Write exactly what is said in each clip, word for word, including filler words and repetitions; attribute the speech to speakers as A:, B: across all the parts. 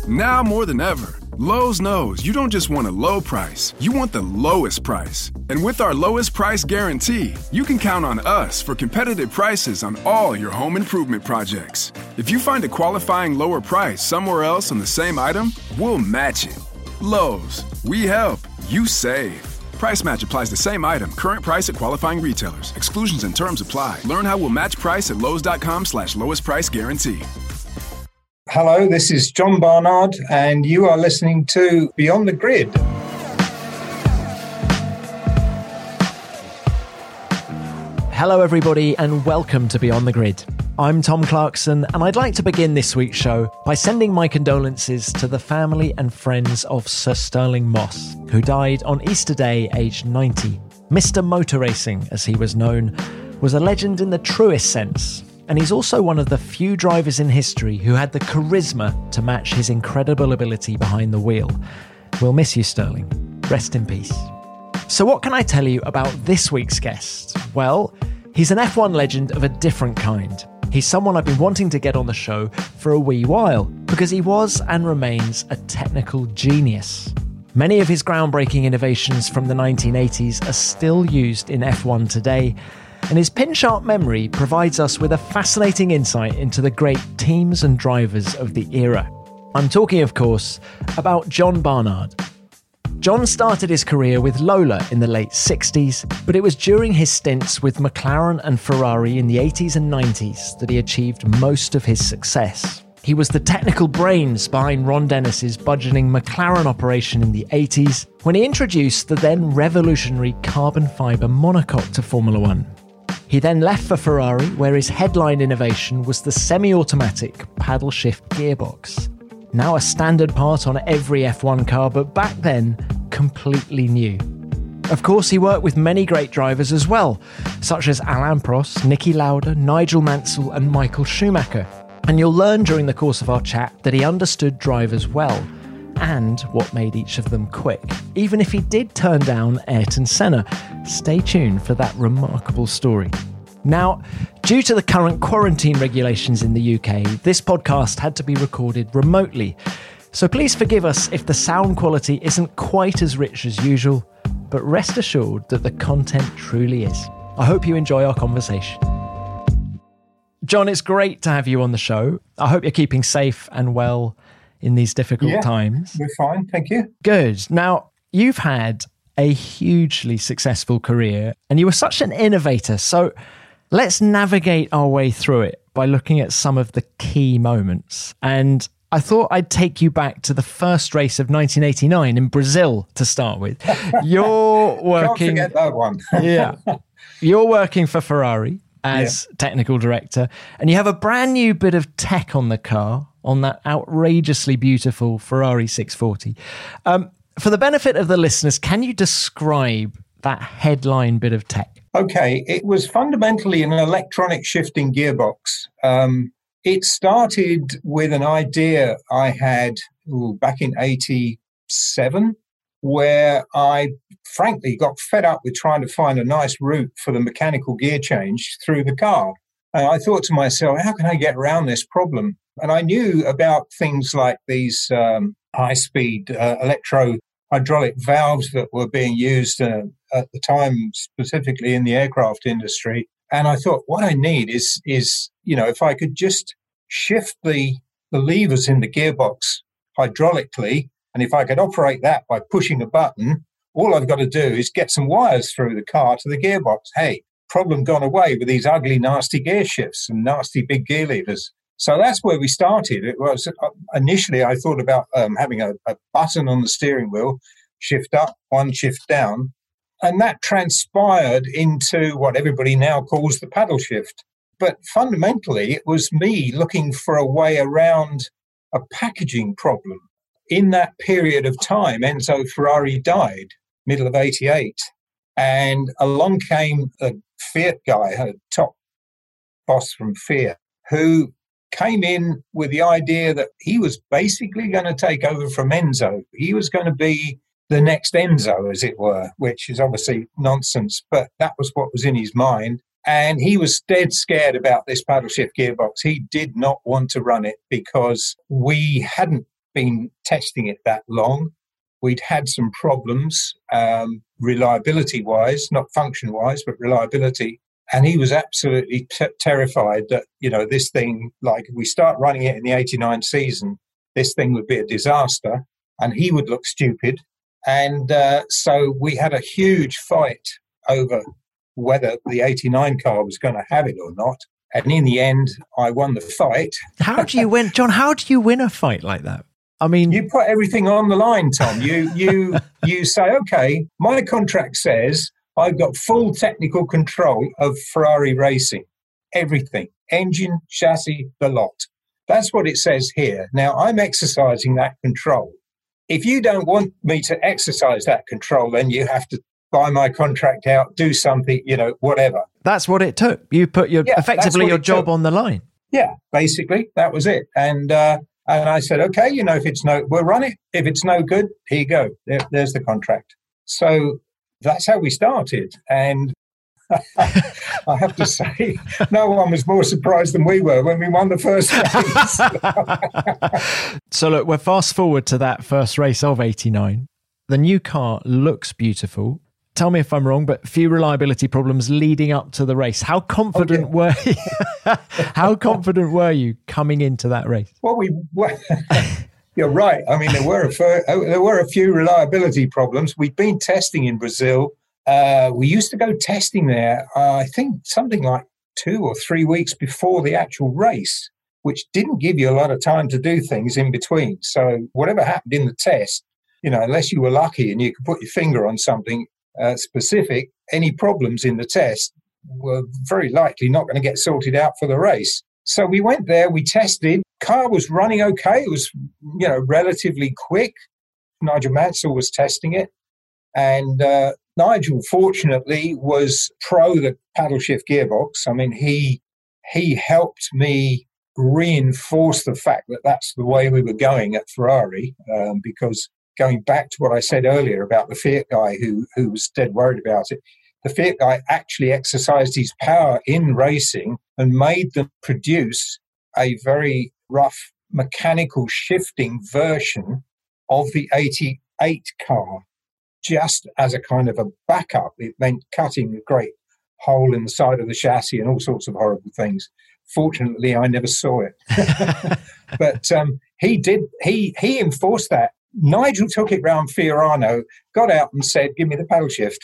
A: Now more than ever, Lowe's knows you don't just want a low price, you want the lowest price. And with our lowest price guarantee, you can count on us for competitive prices on all your home improvement projects. If you find a qualifying lower price somewhere else on the same item, we'll match it. Lowe's, we help, you save. Price match applies the same item. Current price at qualifying retailers. Exclusions and terms apply. Learn how we'll match price at lowes.com slash lowest price guarantee.
B: Hello, this is John Barnard, and you are listening to Beyond the Grid.
C: Hello, everybody, and welcome to Beyond the Grid. I'm Tom Clarkson, and I'd like to begin this week's show by sending my condolences to the family and friends of Sir Stirling Moss, who died on Easter Day, aged ninety. Mister Motor Racing, as he was known, was a legend in the truest sense. And he's also one of the few drivers in history who had the charisma to match his incredible ability behind the wheel. We'll miss you, Stirling. Rest in peace. So what can I tell you about this week's guest? Well, he's an F one legend of a different kind. He's someone I've been wanting to get on the show for a wee while, because he was and remains a technical genius. Many of his groundbreaking innovations from the nineteen eighties are still used in F one today, and his pin-sharp memory provides us with a fascinating insight into the great teams and drivers of the era. I'm talking, of course, about John Barnard. John started his career with Lola in the late sixties, but it was during his stints with McLaren and Ferrari in the eighties and nineties that he achieved most of his success. He was the technical brains behind Ron Dennis's budgeting McLaren operation in the eighties, when he introduced the then revolutionary carbon fibre monocoque to Formula One. He then left for Ferrari, where his headline innovation was the semi-automatic paddle shift gearbox. Now a standard part on every F one car, but back then, completely new. Of course, he worked with many great drivers as well, such as Alain Prost, Niki Lauda, Nigel Mansell and Michael Schumacher. And you'll learn during the course of our chat that he understood drivers well, and what made each of them quick, even if he did turn down Ayrton Senna. Stay tuned for that remarkable story. Now, due to the current quarantine regulations in the U K, this podcast had to be recorded remotely. So please forgive us if the sound quality isn't quite as rich as usual, but rest assured that the content truly is. I hope you enjoy our conversation. John, it's great to have you on the show. I hope you're keeping safe and well in these difficult
B: yeah,
C: times.
B: We're fine, thank you.
C: Good. Now, you've had a hugely successful career, and you were such an innovator. So let's navigate our way through it by looking at some of the key moments. And I thought I'd take you back to the first race of nineteen eighty-nine in Brazil to start with. You're working...
B: Can't forget that one.
C: yeah. You're working for Ferrari as yeah. technical director, and you have a brand new bit of tech on the car, on that outrageously beautiful Ferrari six forty. Um, for the benefit of the listeners, can you describe that headline bit of tech?
B: Okay, it was fundamentally an electronic shifting gearbox. Um, it started with an idea I had ooh, back in eighty-seven, where I frankly got fed up with trying to find a nice route for the mechanical gear change through the car. And I thought to myself, how can I get around this problem? And I knew about things like these um, high-speed uh, electro-hydraulic valves that were being used uh, at the time, specifically in the aircraft industry. And I thought, what I need is, is you know, if I could just shift the, the levers in the gearbox hydraulically, and if I could operate that by pushing a button, all I've got to do is get some wires through the car to the gearbox. Hey, problem gone away with these ugly, nasty gear shifts and nasty big gear levers. So that's where we started. It was uh, initially I thought about um, having a, a button on the steering wheel, shift up, one shift down, and that transpired into what everybody now calls the paddle shift. But fundamentally, it was me looking for a way around a packaging problem. In that period of time, Enzo Ferrari died, middle of eighty-eight, and along came a Fiat guy, a top boss from Fiat, who came in with the idea that he was basically going to take over from Enzo. He was going to be the next Enzo, as it were, which is obviously nonsense, but that was what was in his mind. And he was dead scared about this paddle shift gearbox. He did not want to run it because we hadn't been testing it that long. We'd had some problems, um, reliability-wise, not function-wise, but reliability. And he was absolutely t- terrified that, you know, this thing, like if we start running it in the eighty-nine season, this thing would be a disaster and he would look stupid. And uh, so we had a huge fight over whether the eighty-nine car was going to have it or not. And in the end, I won the fight.
C: How do you win, John? How do you win a fight like that? I mean,
B: you put everything on the line, Tom. You you you say, okay, my contract says I've got full technical control of Ferrari racing, everything, engine, chassis, the lot. That's what it says here. Now, I'm exercising that control. If you don't want me to exercise that control, then you have to buy my contract out, do something, you know, whatever.
C: That's what it took. You put your yeah, effectively your job took. on the line.
B: Yeah, basically, that was it. And uh, and I said, okay, you know, if it's no, we'll run it. If it's no good, here you go. There, there's the contract. So that's how we started. And I have to say, no one was more surprised than we were when we won the first race.
C: So look, we're fast forward to that first race of eighty-nine. The new car looks beautiful. Tell me if I'm wrong, but few reliability problems leading up to the race. How confident oh, yeah. were you? How confident were you coming into that race?
B: Well, we were. You're right. I mean, there were a few, there were a few reliability problems. We'd been testing in Brazil. Uh, we used to go testing there, uh, I think something like two or three weeks before the actual race, which didn't give you a lot of time to do things in between. So whatever happened in the test, you know, unless you were lucky and you could put your finger on something uh, specific, any problems in the test were very likely not going to get sorted out for the race. So we went there, we tested. Car was running okay. It was, you know, relatively quick. Nigel Mansell was testing it. And uh, Nigel, fortunately, was pro the paddle shift gearbox. I mean, he he helped me reinforce the fact that that's the way we were going at Ferrari, um, because going back to what I said earlier about the Fiat guy who, who was dead worried about it, the Fiat guy actually exercised his power in racing and made them produce a very rough mechanical shifting version of the eighty-eight car, just as a kind of a backup. It meant cutting a great hole in the side of the chassis and all sorts of horrible things. Fortunately, I never saw it. But um, he did, he he enforced that. Nigel took it round Fiorano, got out and said, give me the paddle shift.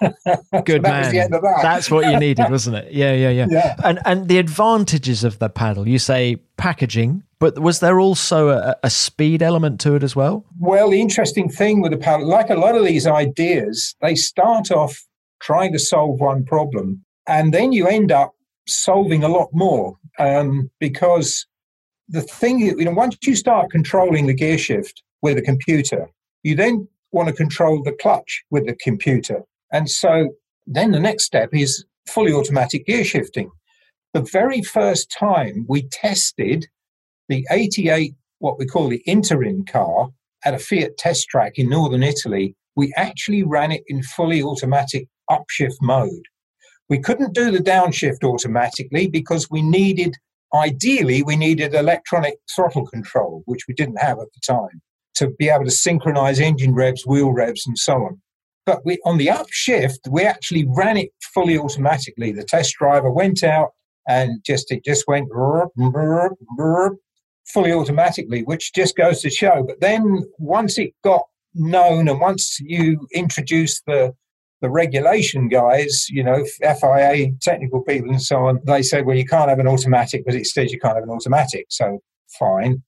C: Good
B: that
C: man.
B: was the end of that.
C: That's what you needed, wasn't it? Yeah, yeah, yeah,
B: yeah.
C: And and the advantages of the paddle, you say packaging, but was there also a, a speed element to it as well?
B: Well, the interesting thing with the paddle, like a lot of these ideas, they start off trying to solve one problem, and then you end up solving a lot more, um, because the thing, you know, once you start controlling the gear shift with a computer, you then want to control the clutch with the computer. And so then the next step is fully automatic gear shifting. The very first time we tested the eighty-eight, what we call the interim car, at a Fiat test track in northern Italy, we actually ran it in fully automatic upshift mode. We couldn't do the downshift automatically because we needed, ideally, we needed electronic throttle control, which we didn't have at the time, to be able to synchronize engine revs, wheel revs, and so on. But we, on the upshift, we actually ran it fully automatically. The test driver went out and just it just went burp, burp, burp, fully automatically, which just goes to show. But then once it got known and once you introduce the the regulation guys, you know, F I A, technical people and so on, they said, well, you can't have an automatic because it says you can't have an automatic. So fine.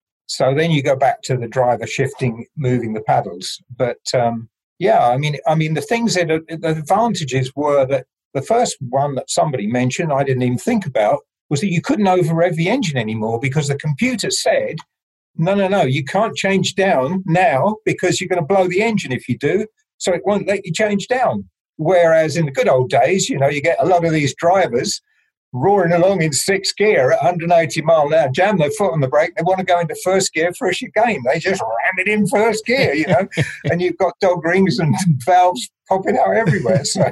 B: So then you go back to the driver shifting, moving the paddles. But um, yeah, I mean, I mean, the things that are, the advantages were that the first one that somebody mentioned, I didn't even think about, was that you couldn't over rev the engine anymore because the computer said, no, no, no, you can't change down now because you're going to blow the engine if you do. So it won't let you change down. Whereas in the good old days, you know, you get a lot of these drivers roaring along in sixth gear at one hundred eighty mile an hour, jam their foot on the brake. They want to go into first gear for a chicane. They just ram it in first gear, you know, and you've got dog rings and valves popping out everywhere. So,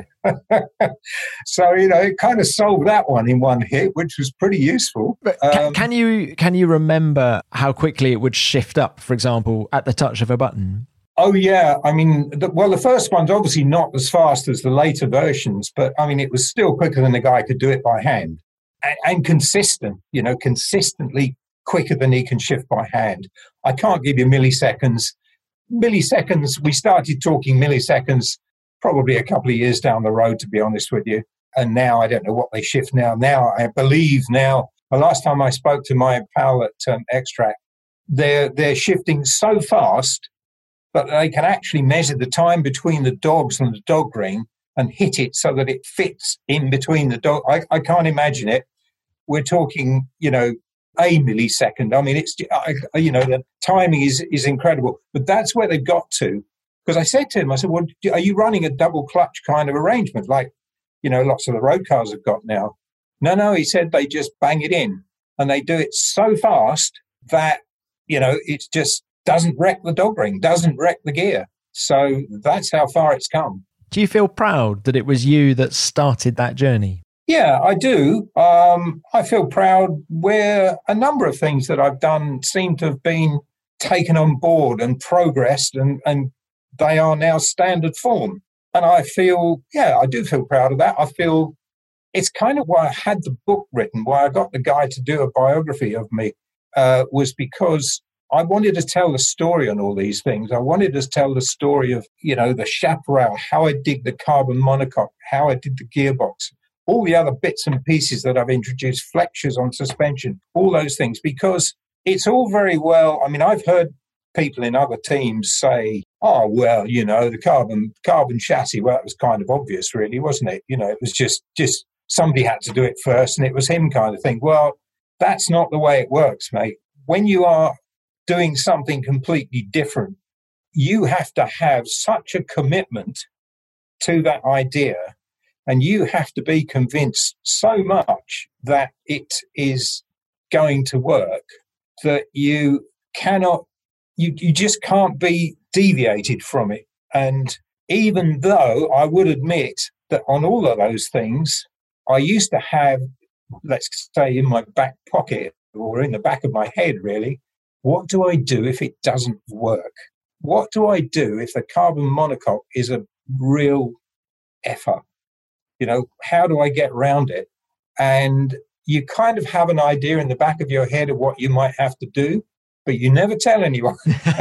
B: so you know, it kind of solved that one in one hit, which was pretty useful.
C: But can, um, can you can you remember how quickly it would shift up, for example, at the touch of a button?
B: Oh, yeah. I mean, the, well, the first one's obviously not as fast as the later versions, but I mean, it was still quicker than the guy could do it by hand and, and consistent, you know, consistently quicker than he can shift by hand. I can't give you milliseconds. Milliseconds, we started talking milliseconds probably a couple of years down the road, to be honest with you. And now I don't know what they shift now. Now, I believe now, the last time I spoke to my pal at um, Extract, they're, they're shifting so fast but they can actually measure the time between the dogs and the dog ring and hit it so that it fits in between the dog. I, I can't imagine it. We're talking, you know, a millisecond. I mean, it's, I, you know, the timing is, is incredible. But that's where they've got to. Because I said to him, I said, well, are you running a double clutch kind of arrangement like, you know, lots of the road cars have got now? No, no, he said they just bang it in. And they do it so fast that, you know, it's just, doesn't wreck the dog ring, doesn't wreck the gear. So that's how far it's come.
C: Do you feel proud that it was you that started that journey?
B: Yeah, I do. Um, I feel proud where a number of things that I've done seem to have been taken on board and progressed, and, and they are now standard form. And I feel, yeah, I do feel proud of that. I feel it's kind of why I had the book written, why I got the guy to do a biography of me, uh, was because I wanted to tell the story on all these things. I wanted to tell the story of, you know, the chaparral, how I did the carbon monocoque, how I did the gearbox, all the other bits and pieces that I've introduced, flexures on suspension, all those things, because it's all very well. I mean, I've heard people in other teams say, oh, well, you know, the carbon carbon chassis, well, it was kind of obvious, really, wasn't it? You know, it was just, just somebody had to do it first and it was him kind of thing. Well, that's not the way it works, mate. When you are doing something completely different, you have to have such a commitment to that idea, and you have to be convinced so much that it is going to work that you cannot, you, you just can't be deviated from it. And even though I would admit that on all of those things, I used to have, let's say, in my back pocket or in the back of my head, really, what do I do if it doesn't work? What do I do if the carbon monocoque is a real F-up? You know, how do I get around it? And you kind of have an idea in the back of your head of what you might have to do, but you never tell anyone.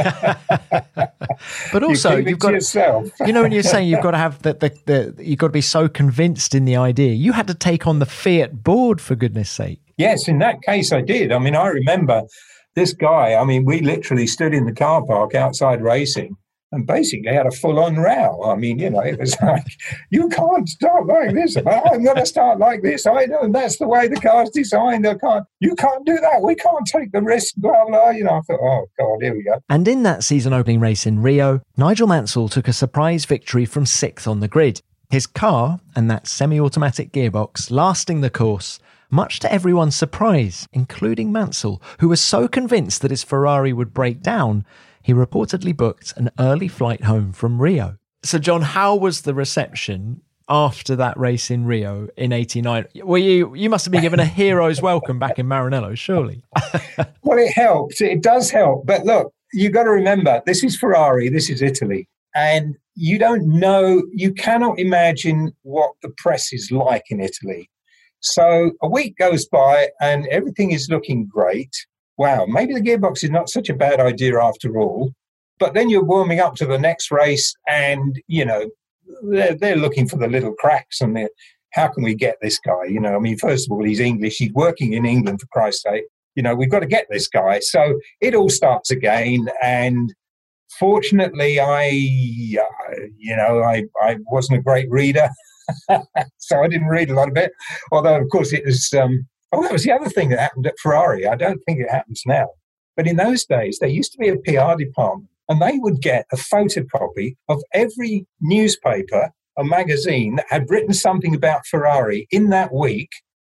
C: But also,
B: you
C: you've got
B: yourself.
C: You know, when you're saying you've got to have the, the, the you've got to be so convinced in the idea, you had to take on the Fiat board, for goodness sake.
B: Yes, in that case, I did. I mean, I remember this guy. I mean, we literally stood in the car park outside racing and basically had a full-on row. I mean, you know, it was like, you can't start like this. I'm going to start like this. I know, and that's the way the car's designed. I can't, you can't do that. We can't take the risk, blah, blah. You know, I thought, oh, God, here we go.
C: And in that season opening race in Rio, Nigel Mansell took a surprise victory from sixth on the grid. His car and that semi-automatic gearbox lasting the course, much to everyone's surprise, including Mansell, who was so convinced that his Ferrari would break down, he reportedly booked an early flight home from Rio. So, John, how was the reception after that race in Rio in eighty-nine? Well, you you must have been given a hero's welcome back in Maranello, surely.
B: Well, it helped. It does help. But look, you've got to remember, this is Ferrari, this is Italy. And you don't know, you cannot imagine what the press is like in Italy. So a week goes by and everything is looking great. Wow, maybe the gearbox is not such a bad idea after all. But then you're warming up to the next race and, you know, they're, they're looking for the little cracks and they're, how can we get this guy? You know, I mean, first of all, he's English. He's working in England, for Christ's sake. You know, we've got to get this guy. So it all starts again. And fortunately, I, uh, you know, I, I wasn't a great reader. So I didn't read a lot of it. Although, of course, it was... Um, Oh, that was the other thing that happened at Ferrari. I don't think it happens now. But in those days, there used to be a P R department, and they would get a photocopy of every newspaper or magazine that had written something about Ferrari in that week,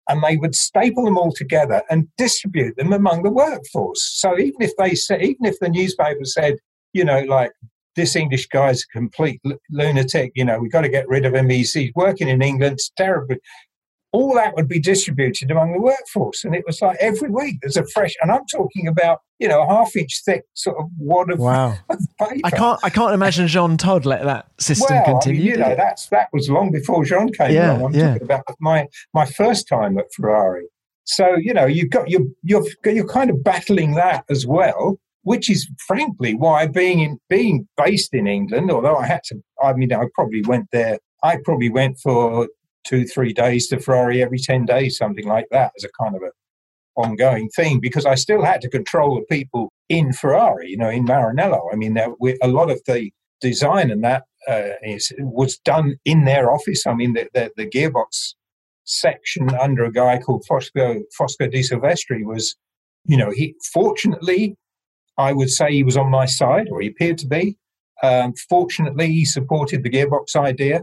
B: and they would staple them all together and distribute them among the workforce. So even if they said, even if the newspaper said, you know, like, this English guy's a complete l- lunatic, you know, we've got to get rid of him, he's, he's working in England, it's terrible. All that would be distributed among the workforce. And it was like every week there's a fresh, and I'm talking about, you know, a half inch thick sort of wad of,
C: wow.
B: of paper.
C: I can't I can't imagine Jean Todt let that system
B: well,
C: continue.
B: I mean, you know, that's, that was long before Jean came
C: yeah,
B: along. I'm
C: yeah.
B: talking about my, my first time at Ferrari. So, you know, you've got, you're, you're, you're kind of battling that as well, which is frankly why being in, being based in England, although I had to, I mean, I probably went there, I probably went for two, three days to Ferrari every ten days, something like that, as a kind of a ongoing thing, because I still had to control the people in Ferrari, you know, in Maranello. I mean, there, we, a lot of the design and that uh, is, was done in their office. I mean, the, the, the gearbox section under a guy called Fosco, Fosco di Silvestri was, you know, he, fortunately, I would say he was on my side, or he appeared to be. Um, fortunately, he supported the gearbox idea.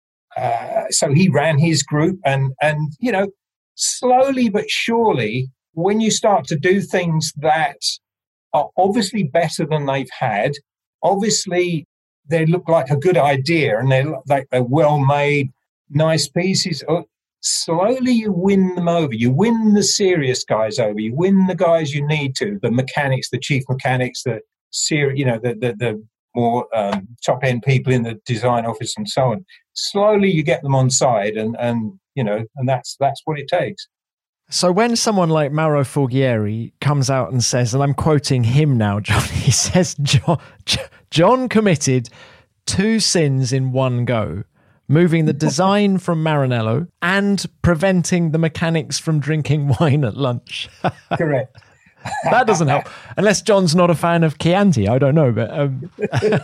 B: Uh, so he ran his group, and, and, you know, slowly but surely, when you start to do things that are obviously better than they've had, obviously they look like a good idea and they look like they're well-made, nice pieces, slowly you win them over. You win the serious guys over. You win the guys you need to, the mechanics, the chief mechanics, the ser- you know, the, the, the more um, top-end people in the design office and so on. Slowly you get them on side, and, and you know, and that's that's what it takes.
C: So when someone like Mauro Forghieri comes out and says, and I'm quoting him now, John, he says, John, John committed two sins in one go, moving the design from Maranello and preventing the mechanics from drinking wine at lunch.
B: Correct.
C: That doesn't help. Unless John's not a fan of Chianti, I don't know. But um...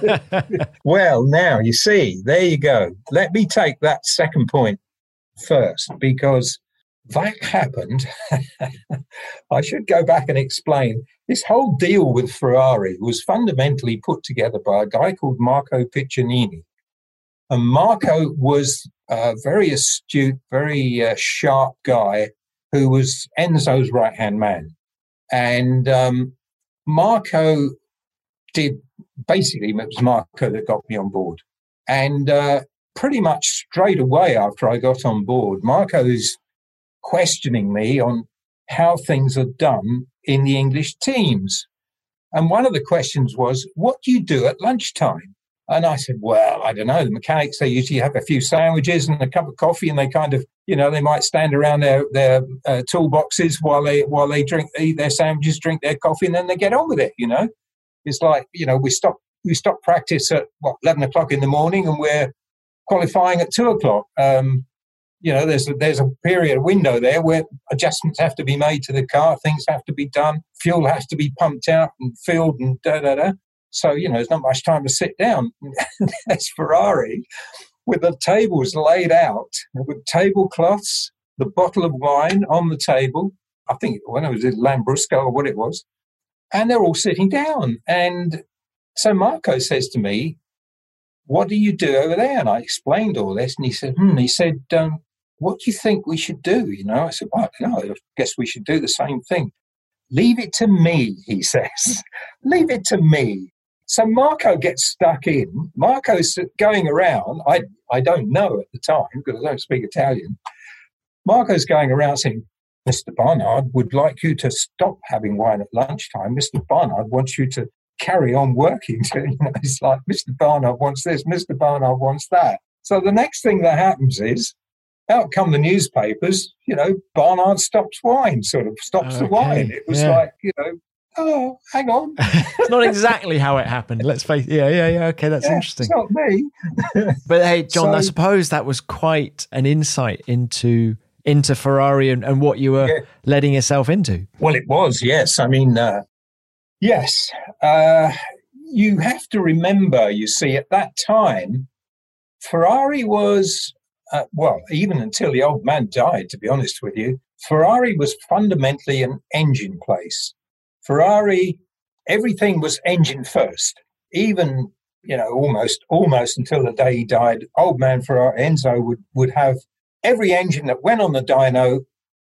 B: Well, now, you see, there you go. Let me take that second point first, because that happened. I should go back and explain. This whole deal with Ferrari was fundamentally put together by a guy called Marco Piccinini. And Marco was a very astute, very uh, sharp guy who was Enzo's right-hand man. And um, Marco did, basically, it was Marco that got me on board. And uh, pretty much straight away after I got on board, Marco's questioning me on how things are done in the English teams. And one of the questions was, what do you do at lunchtime? And I said, well, I don't know. The mechanics, they usually have a few sandwiches and a cup of coffee, and they kind of, you know, they might stand around their, their uh, toolboxes while they while they drink, eat their sandwiches, drink their coffee, and then they get on with it, you know. It's like, you know, we stop we stop practice at, what, eleven o'clock in the morning, and we're qualifying at two o'clock. Um, you know, there's a, there's a period, a window there where adjustments have to be made to the car, things have to be done, fuel has to be pumped out and filled and da-da-da. So, you know, there's not much time to sit down. There's Ferrari with the tables laid out, with tablecloths, the bottle of wine on the table. I think when it was a Lambrusco or what it was. And they're all sitting down. And so Marco says to me, what do you do over there? And I explained all this. And he said, hmm, he said, um, what do you think we should do? You know, I said, well, I don't know, I guess we should do the same thing. Leave it to me, he says. Leave it to me. So Marco gets stuck in. Marco's going around. I I don't know at the time because I don't speak Italian. Marco's going around saying, Mister Barnard would like you to stop having wine at lunchtime. Mister Barnard wants you to carry on working. So, you know, it's like Mister Barnard wants this, Mister Barnard wants that. So the next thing that happens is, out come the newspapers, you know, Barnard stops wine, sort of stops okay. the wine. It was yeah. like, you know, oh, hang on.
C: It's not exactly how it happened. Let's face it. Yeah, yeah, yeah. Okay, that's
B: yeah,
C: interesting.
B: It's not me.
C: But hey, John,
B: so,
C: I suppose that was quite an insight into into Ferrari and, and what you were yeah. letting yourself into.
B: Well, it was, yes. I mean, uh, yes. Uh, you have to remember, you see, at that time, Ferrari was, uh, well, even until the old man died, to be honest with you, Ferrari was fundamentally an engine place. Ferrari, everything was engine first. Even, you know, almost almost until the day he died, old man Ferrari, Enzo, would, would have every engine that went on the dyno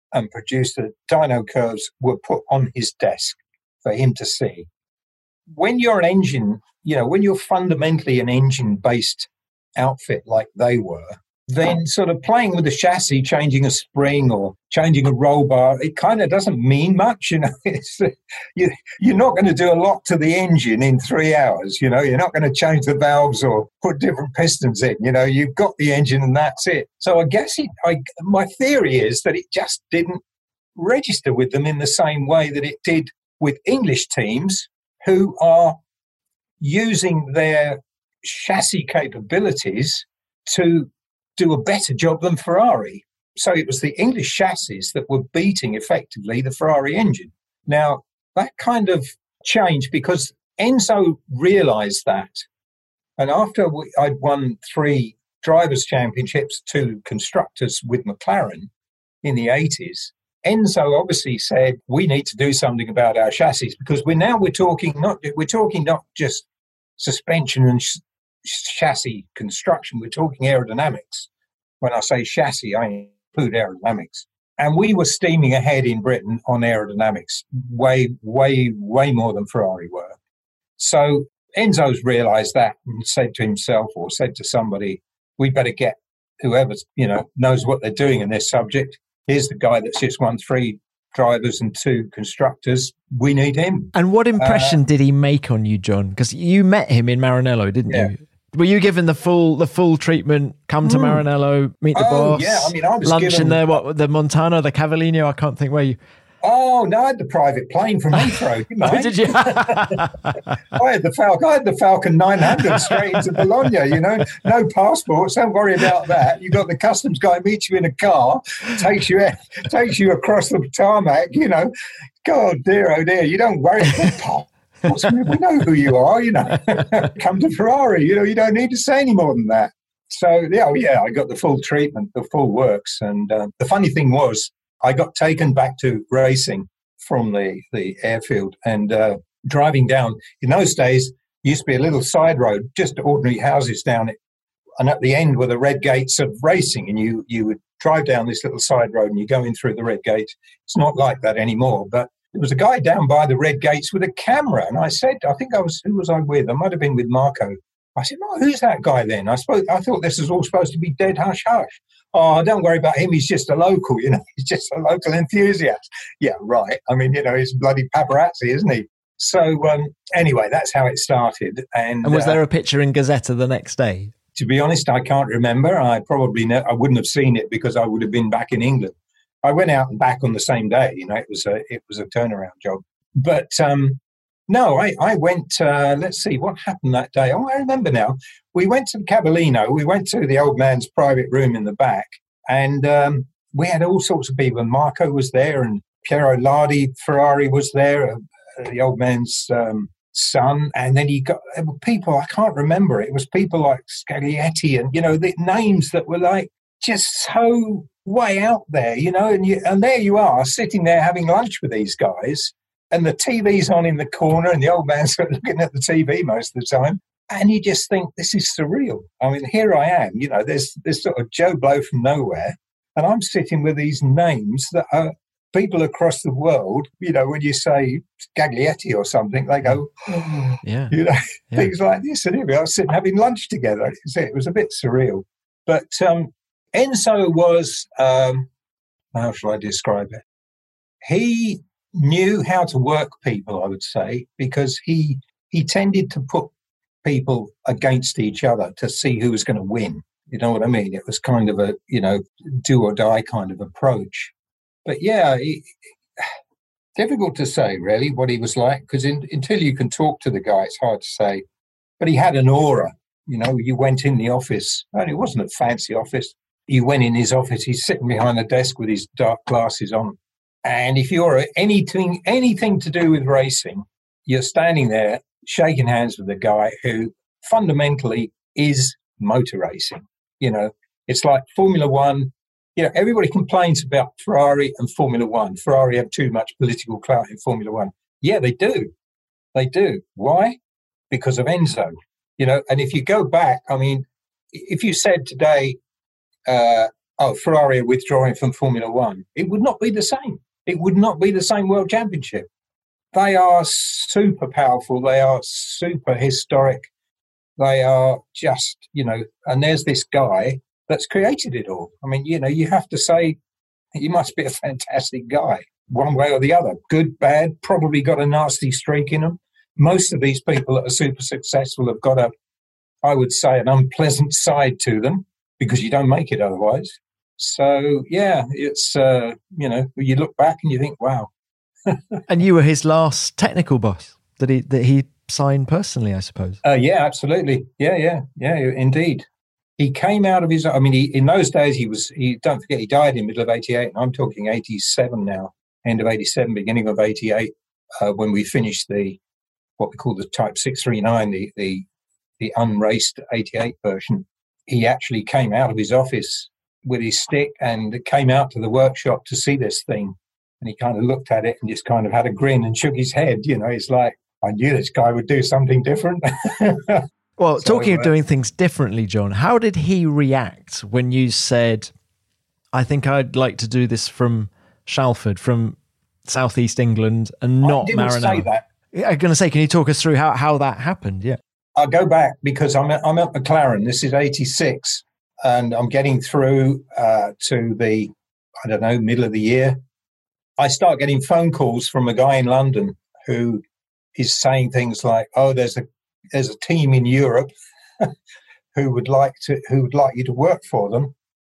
B: and produced the dyno curves were put on his desk for him to see. When you're an engine, you know, when you're fundamentally an engine-based outfit like they were, then sort of playing with the chassis, changing a spring or changing a roll bar, it kind of doesn't mean much, you know. It's, you, you're not going to do a lot to the engine in three hours, you know. You're not going to change the valves or put different pistons in, you know. You've got the engine and that's it. So I guess it, I, my theory is that it just didn't register with them in the same way that it did with English teams who are using their chassis capabilities to do a better job than Ferrari. So it was the English chassis that were beating effectively the Ferrari engine. Now, that kind of changed because Enzo realized that. And after we, I'd won three drivers' championships, two constructors with McLaren in the eighties, Enzo obviously said, we need to do something about our chassis because we're now we're talking not we're talking not just suspension and sh- chassis construction, we're talking aerodynamics. When I say chassis, I include aerodynamics. And we were steaming ahead in Britain on aerodynamics, way, way, way more than Ferrari were. So Enzo's realised that and said to himself or said to somebody, we better get whoever, you know, knows what they're doing in this subject. Here's the guy that's just won three drivers and two constructors. We need him.
C: And what impression uh, did he make on you, John? Because you met him in Maranello, didn't yeah. you? Were you given the full the full treatment? Come to mm. Maranello, meet the
B: oh,
C: boss.
B: Yeah, I mean, I was
C: lunch
B: given,
C: in there. What the Montano, the Cavallino? I can't think where you.
B: Oh no, I had the private plane from Heathrow. Didn't I?
C: Oh, did you?
B: I had the Falcon. I had the Falcon nine hundred straight into Bologna. You know, no passports. Don't worry about that. You got the customs guy meets you in a car, takes you takes you across the tarmac. You know, God dear, oh dear. You don't worry. We know who you are, you know. Come to Ferrari, you know, you don't need to say any more than that. So, yeah, yeah, I got the full treatment, the full works. And uh, the funny thing was, I got taken back to racing from the, the airfield and uh, driving down. In those days, used to be a little side road, just ordinary houses down it. And at the end were the red gates of racing. And you, you would drive down this little side road and you go in through the red gate. It's not like that anymore, but there was a guy down by the red gates with a camera. And I said, I think I was, who was I with? I might have been with Marco. I said, oh, who's that guy then? I suppose, I thought this was all supposed to be dead hush hush. Oh, don't worry about him. He's just a local, you know, he's just a local enthusiast. Yeah, right. I mean, you know, he's bloody paparazzi, isn't he? So um, anyway, that's how it started. And,
C: and was
B: uh,
C: there a picture in Gazzetta the next day?
B: To be honest, I can't remember. I probably ne- I wouldn't have seen it because I would have been back in England. I went out and back on the same day. You know, it was a it was a turnaround job. But um, no, I I went. Uh, let's see what happened that day. Oh, I remember now. We went to the Cavallino. We went to the old man's private room in the back, and um, we had all sorts of people. And Marco was there, and Piero Lardi Ferrari was there, uh, the old man's um, son. And then he got there were people I can't remember. It was people like Scaglietti, and you know the names that were like just so way out there, you know, and you, and there you are sitting there having lunch with these guys, and the T V's on in the corner, and the old man's sort of looking at the T V most of the time, and you just think this is surreal. I mean, here I am, you know, there's this sort of Joe Blow from nowhere, and I'm sitting with these names that are people across the world. You know, when you say Gaglietti or something, they go, oh,
C: yeah,
B: you know,
C: yeah.
B: things like this. And here we are sitting having lunch together. It was a bit surreal, but. um Enzo was, um, how shall I describe it? He knew how to work people, I would say, because he he tended to put people against each other to see who was going to win. You know what I mean? It was kind of a, you know, do or die kind of approach. But yeah, he, difficult to say really what he was like, because until you can talk to the guy, it's hard to say. But he had an aura. You know, you went in the office, and it wasn't a fancy office. You went in his office, he's sitting behind the desk with his dark glasses on. And if you're anything anything to do with racing, you're standing there shaking hands with a guy who fundamentally is motor racing. You know, it's like Formula One. You know, everybody complains about Ferrari and Formula One. Ferrari have too much political clout in Formula One. Yeah, they do. They do. Why? Because of Enzo. You know, and if you go back, I mean, if you said today, Uh, oh, Ferrari are withdrawing from Formula One, it would not be the same. It would not be the same World Championship. They are super powerful. They are super historic. They are just, you know, and there's this guy that's created it all. I mean, you know, you have to say he must be a fantastic guy, one way or the other. Good, bad, probably got a nasty streak in them. Most of these people that are super successful have got a, I would say, an unpleasant side to them because you don't make it otherwise. So, yeah, it's, uh, you know, you look back and you think, wow.
C: And you were his last technical boss that he that he signed personally, I suppose.
B: Uh, yeah, absolutely. Yeah, yeah, yeah, indeed. He came out of his, I mean, he, in those days, he was, he don't forget, he died in the middle of eighty-eight. And I'm talking eighty-seven now, end of eighty-seven, beginning of eighty-eight, uh, when we finished the, what we call the Type six thirty-nine, the, the, the unraced eighty-eight version. He actually came out of his office with his stick and came out to the workshop to see this thing. And he kind of looked at it and just kind of had a grin and shook his head. You know, it's like, I knew this guy would do something different.
C: Well,
B: so,
C: talking
B: uh,
C: of doing things differently, John, how did he react when you said, I think I'd like to do this from Shalford, from southeast England, and not
B: I didn't
C: Maranello?
B: say that.
C: Yeah, I'm going to say, can you talk us through how, how that happened? Yeah.
B: I'll go back because I'm at, I'm at McLaren. This is eighty-six. And I'm getting through uh, to the, I don't know, middle of the year. I start getting phone calls from a guy in London who is saying things like, "Oh, there's a there's a team in Europe who would like to who would like you to work for them."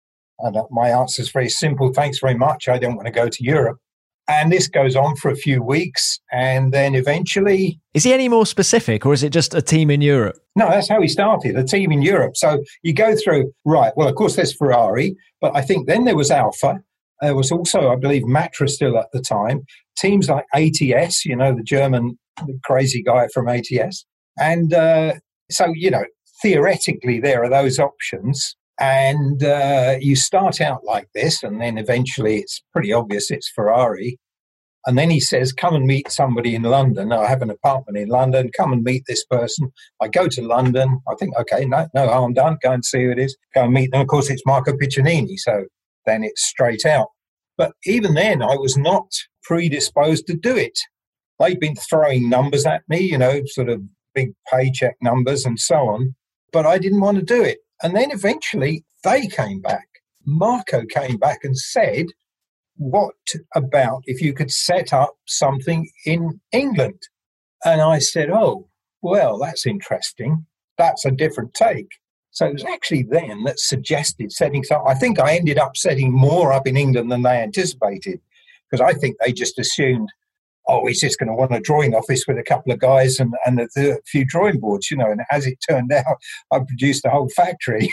B: And my answer is very simple: "Thanks very much. I don't want to go to Europe." And this goes on for a few weeks, and then eventually,
C: is he any more specific, or is it just a team in Europe?
B: No, that's how he started, a team in Europe. So you go through, right, well, of course, there's Ferrari, but I think then there was Alpha. There was also, I believe, Matra still at the time. Teams like A T S, you know, the German, the crazy guy from A T S. And uh, so, you know, theoretically, there are those options. And uh, you start out like this, and then eventually it's pretty obvious it's Ferrari. And then he says, come and meet somebody in London. I have an apartment in London. Come and meet this person. I go to London. I think, okay, no, no harm done. Go and see who it is. Go and meet them. Of course, it's Marco Piccinini. So then it's straight out. But even then, I was not predisposed to do it. They'd been throwing numbers at me, you know, sort of big paycheck numbers and so on. But I didn't want to do it. And then eventually they came back. Marco came back and said, what about if you could set up something in England? And I said, oh, well, that's interesting. That's a different take. So it was actually then that suggested setting something. I think I ended up setting more up in England than they anticipated, because I think they just assumed, oh, he's just going to want a drawing office with a couple of guys and, and a, a few drawing boards, you know. And as it turned out, I produced a whole factory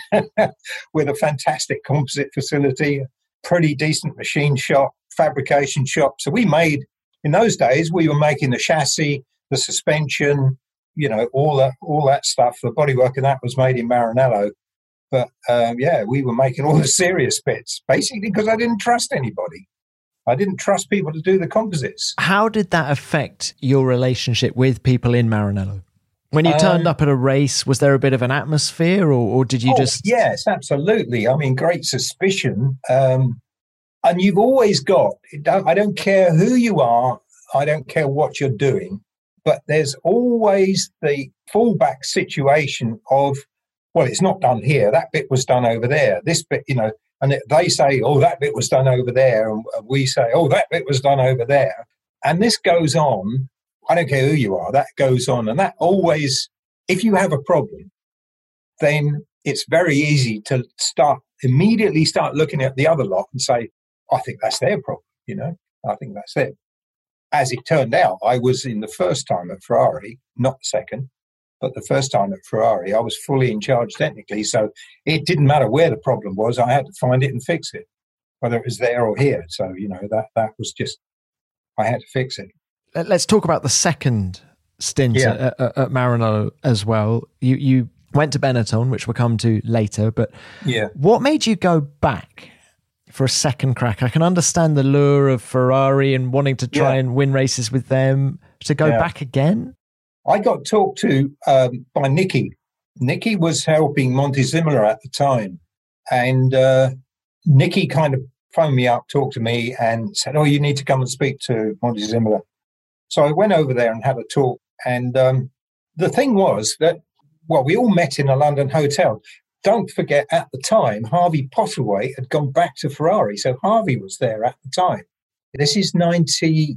B: with a fantastic composite facility, pretty decent machine shop, fabrication shop. So we made, in those days, we were making the chassis, the suspension, you know, all that, all that stuff. The bodywork of that was made in Maranello. But um, yeah, we were making all the serious bits, basically because I didn't trust anybody. I didn't trust people to do the composites.
C: How did that affect your relationship with people in Maranello? When you turned um, up at a race, was there a bit of an atmosphere, or, or did you
B: oh,
C: just...
B: Yes, absolutely. I mean, great suspicion. Um, and you've always got, I don't care who you are, I don't care what you're doing, but there's always the fallback situation of, well, it's not done here. That bit was done over there. This bit, you know, and they say, oh, that bit was done over there. And we say, oh, that bit was done over there. And this goes on. I don't care who you are, that goes on. And that always, if you have a problem, then it's very easy to start, immediately start looking at the other lot and say, I think that's their problem, you know, I think that's it. As it turned out, I was in the first time at Ferrari, not the second, but the first time at Ferrari, I was fully in charge technically. So it didn't matter where the problem was, I had to find it and fix it, whether it was there or here. So, you know, that, that was just, I had to fix it.
C: Let's talk about the second stint
B: yeah.
C: at, at, at Maranello as well. You you went to Benetton, which we'll come to later, but
B: yeah.
C: What made you go back for a second crack? I can understand the lure of Ferrari and wanting to try yeah. and win races with them. To go yeah. back again?
B: I got talked to um, by Nicky. Nicky was helping Montezemolo at the time. And uh, Nicky kind of phoned me up, talked to me and said, oh, you need to come and speak to Monty Zimmerler. So I went over there and had a talk. And um, the thing was that, well, we all met in a London hotel. Don't forget, at the time, Harvey Potterway had gone back to Ferrari. So Harvey was there at the time. This is ninety,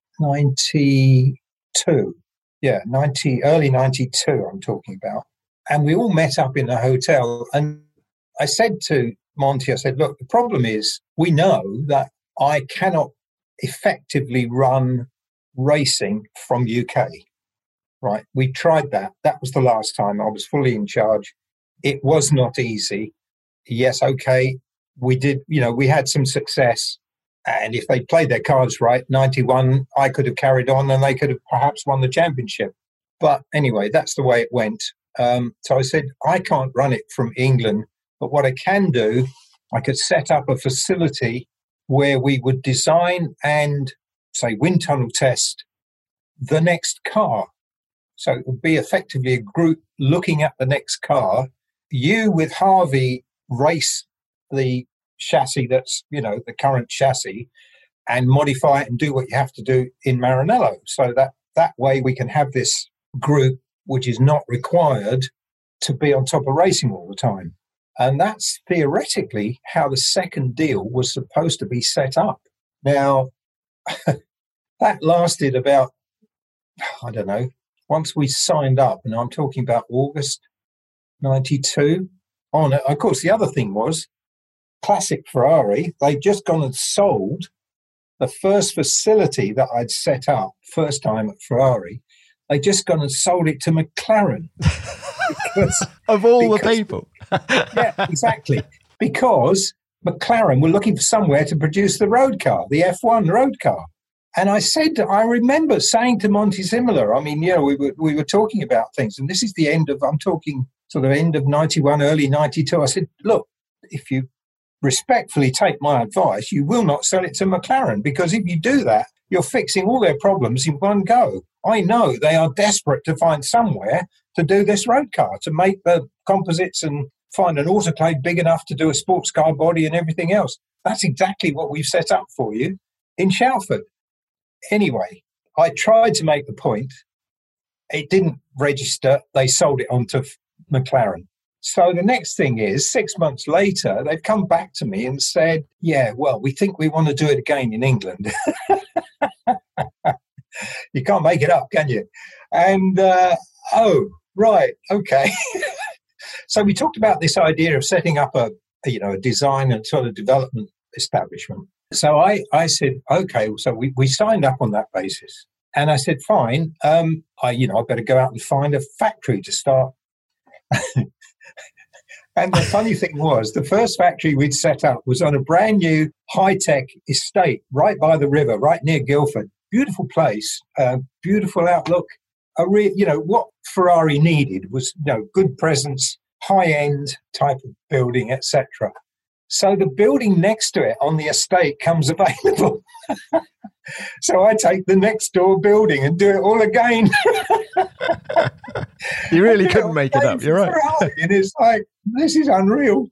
B: ninety-two. Yeah, ninety, early ninety-two I'm talking about. And we all met up in a hotel. And I said to Monty, I said, look, the problem is we know that I cannot effectively run racing from U K. Right? We tried that. That was the last time I was fully in charge. It was not easy. Yes, okay, we did, you know, we had some success. And if they played their cards right, ninety-one, I could have carried on and they could have perhaps won the championship. But anyway, that's the way it went. Um, so I said, I can't run it from England, but what I can do, I could set up a facility where we would design and, say, wind tunnel test the next car. So it would be effectively a group looking at the next car. You with Harvey race the chassis that's, you know, the current chassis and modify it and do what you have to do in Maranello. So that, that way we can have this group which is not required to be on top of racing all the time. And that's theoretically how the second deal was supposed to be set up. Now, that lasted about, I don't know, once we signed up, and I'm talking about August ninety-two. On it, of course, the other thing was, classic Ferrari, they'd just gone and sold the first facility that I'd set up, first time at Ferrari. They'd just gone and sold it to McLaren. Because,
C: of all
B: because,
C: the people.
B: Yeah, exactly. Because McLaren were looking for somewhere to produce the road car, the F one road car. And I said, I remember saying to Monty Zimmerler, I mean, you know, we were, we were talking about things, and this is the end of, I'm talking sort of end of ninety-one, early ninety-two. I said, look, if you respectfully take my advice, you will not sell it to McLaren, because if you do that, you're fixing all their problems in one go. I know they are desperate to find somewhere to do this road car, to make the composites and find an autoclave big enough to do a sports car body and everything else. That's exactly what we've set up for you in Shalford. Anyway, I tried to make the point. It didn't register. They sold it on to McLaren. So the next thing is, six months later, they've come back to me and said, yeah, well, we think we want to do it again in England. You can't make it up, can you? And, uh, oh, right, okay. So we talked about this idea of setting up a, a, you know, a design and sort of development establishment. So I, I said, okay, so we, we signed up on that basis. And I said, fine, um, I, you know, I've got to go out and find a factory to start. And the funny thing was, the first factory we'd set up was on a brand new high-tech estate right by the river, right near Guildford. Beautiful place, uh, beautiful outlook. A re- you know, what Ferrari needed was, you know, good presence, high-end type of building, et cetera. So the building next to it on the estate comes available. So I take the next door building and do it all again.
C: You really couldn't make it up, you're right.
B: And it's like, this is unreal.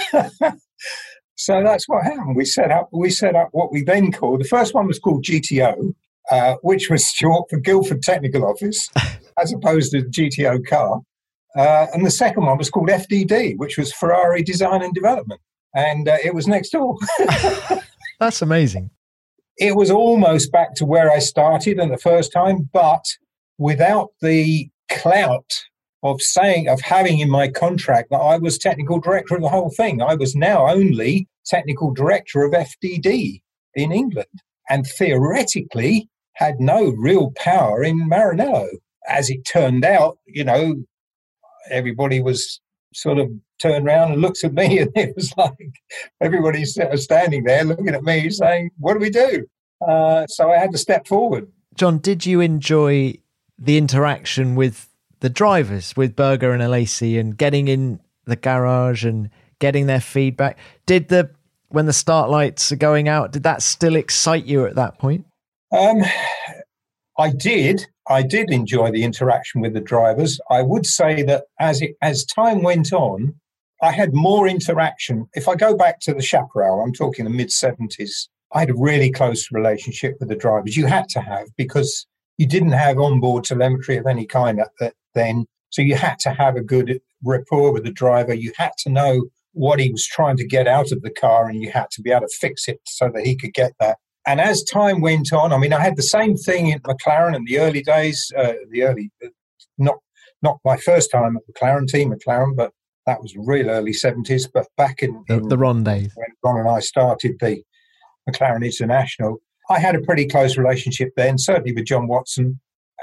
B: So that's what happened. We set up we set up what we then called, the first one was called G T O, uh, which was short for Guildford Technical Office, as opposed to G T O car. Uh, and the second one was called F D D, which was Ferrari Design and Development. And uh, it was next door.
C: That's amazing.
B: It was almost back to where I started in the first time, but without the clout of saying, of having in my contract that I was technical director of the whole thing. I was now only technical director of F D D in England, and theoretically had no real power in Maranello. As it turned out, you know, everybody was sort of turned around and looks at me, and it was like everybody's standing there looking at me saying, what do we do? Uh, so I had to step forward.
C: John, did you enjoy the interaction with the drivers, with Berger and Alesi, and getting in the garage and getting their feedback? Did the, when the start lights are going out, did that still excite you at that point?
B: Um, I did. I did enjoy the interaction with the drivers. I would say that as it, as time went on, I had more interaction. If I go back to the Chaparral, I'm talking the mid-seventies, I had a really close relationship with the drivers. You had to have, because you didn't have onboard telemetry of any kind at that then. So you had to have a good rapport with the driver. You had to know what he was trying to get out of the car, and you had to be able to fix it so that he could get that. And as time went on, I mean, I had the same thing in McLaren in the early days, uh, the early, not not my first time at McLaren, Team McLaren, but that was real early seventies. But back in,
C: the,
B: in
C: the Ron days,
B: when Ron and I started the McLaren International, I had a pretty close relationship then, certainly with John Watson.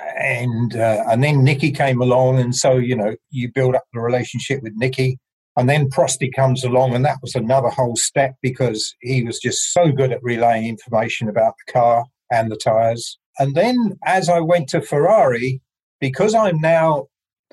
B: And uh, and then Nicky came along, and so, you know, you build up the relationship with Nicky. And then Prosty comes along, and that was another whole step, because he was just so good at relaying information about the car and the tyres. And then as I went to Ferrari, because I'm now,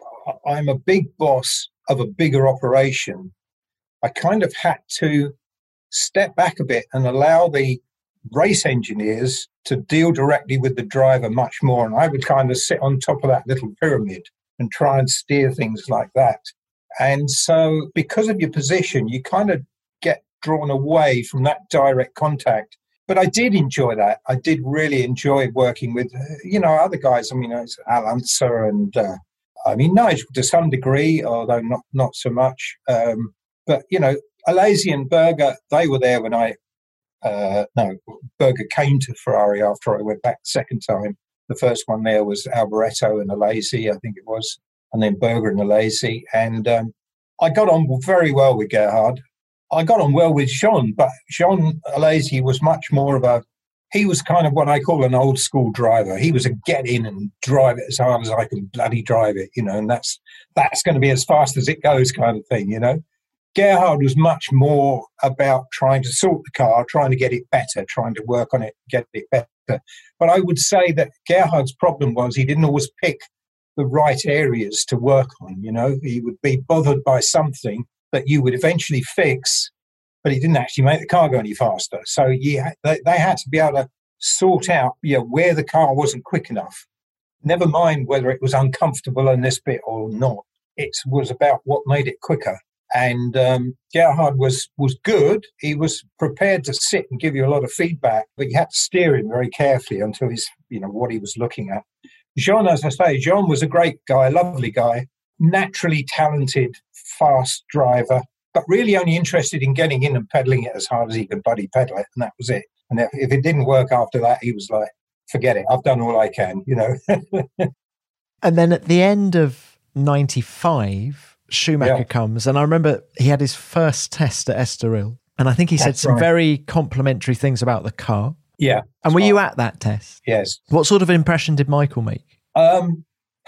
B: I'm a big boss of a bigger operation, I kind of had to step back a bit and allow the race engineers to deal directly with the driver much more. And I would kind of sit on top of that little pyramid and try and steer things like that. And so because of your position, you kind of get drawn away from that direct contact. But I did enjoy that. I did really enjoy working with, you know, other guys. I mean, Al Unser and, uh, I mean, Nigel to some degree, although not, not so much. Um, but, you know, Alesi and Berger, they were there when I, uh, no, Berger came to Ferrari after I went back the second time. The first one there was Alboreto and Alesi, I think it was. And then Berger and Alesi. And um, I got on very well with Gerhard. I got on well with Jean, but Jean Alesi was much more of a, he was kind of what I call an old school driver. He was a get in and drive it as hard as I can bloody drive it, you know, and that's that's going to be as fast as it goes kind of thing, you know. Gerhard was much more about trying to sort the car, trying to get it better, trying to work on it, get it better. But I would say that Gerhard's problem was he didn't always pick the right areas to work on, you know. He would be bothered by something that you would eventually fix, but he didn't actually make the car go any faster. So yeah, they, they had to be able to sort out, you know, where the car wasn't quick enough. Never mind whether it was uncomfortable in this bit or not. It was about what made it quicker. And um, Gerhard was, was good. He was prepared to sit and give you a lot of feedback, but you had to steer him very carefully until he's, you know, what he was looking at. Jean, as I say, Jean was a great guy, lovely guy, naturally talented, fast driver, but really only interested in getting in and pedaling it as hard as he could bloody pedal it, and that was it. And if, if it didn't work after that, he was like, forget it, I've done all I can, you know.
C: And then at the end of ninety-five, Schumacher yeah. comes, and I remember he had his first test at Estoril, and I think he That's said some right. very complimentary things about the car.
B: Yeah.
C: And were right. you at that test?
B: Yes.
C: What sort of impression did Michael make?
B: Um,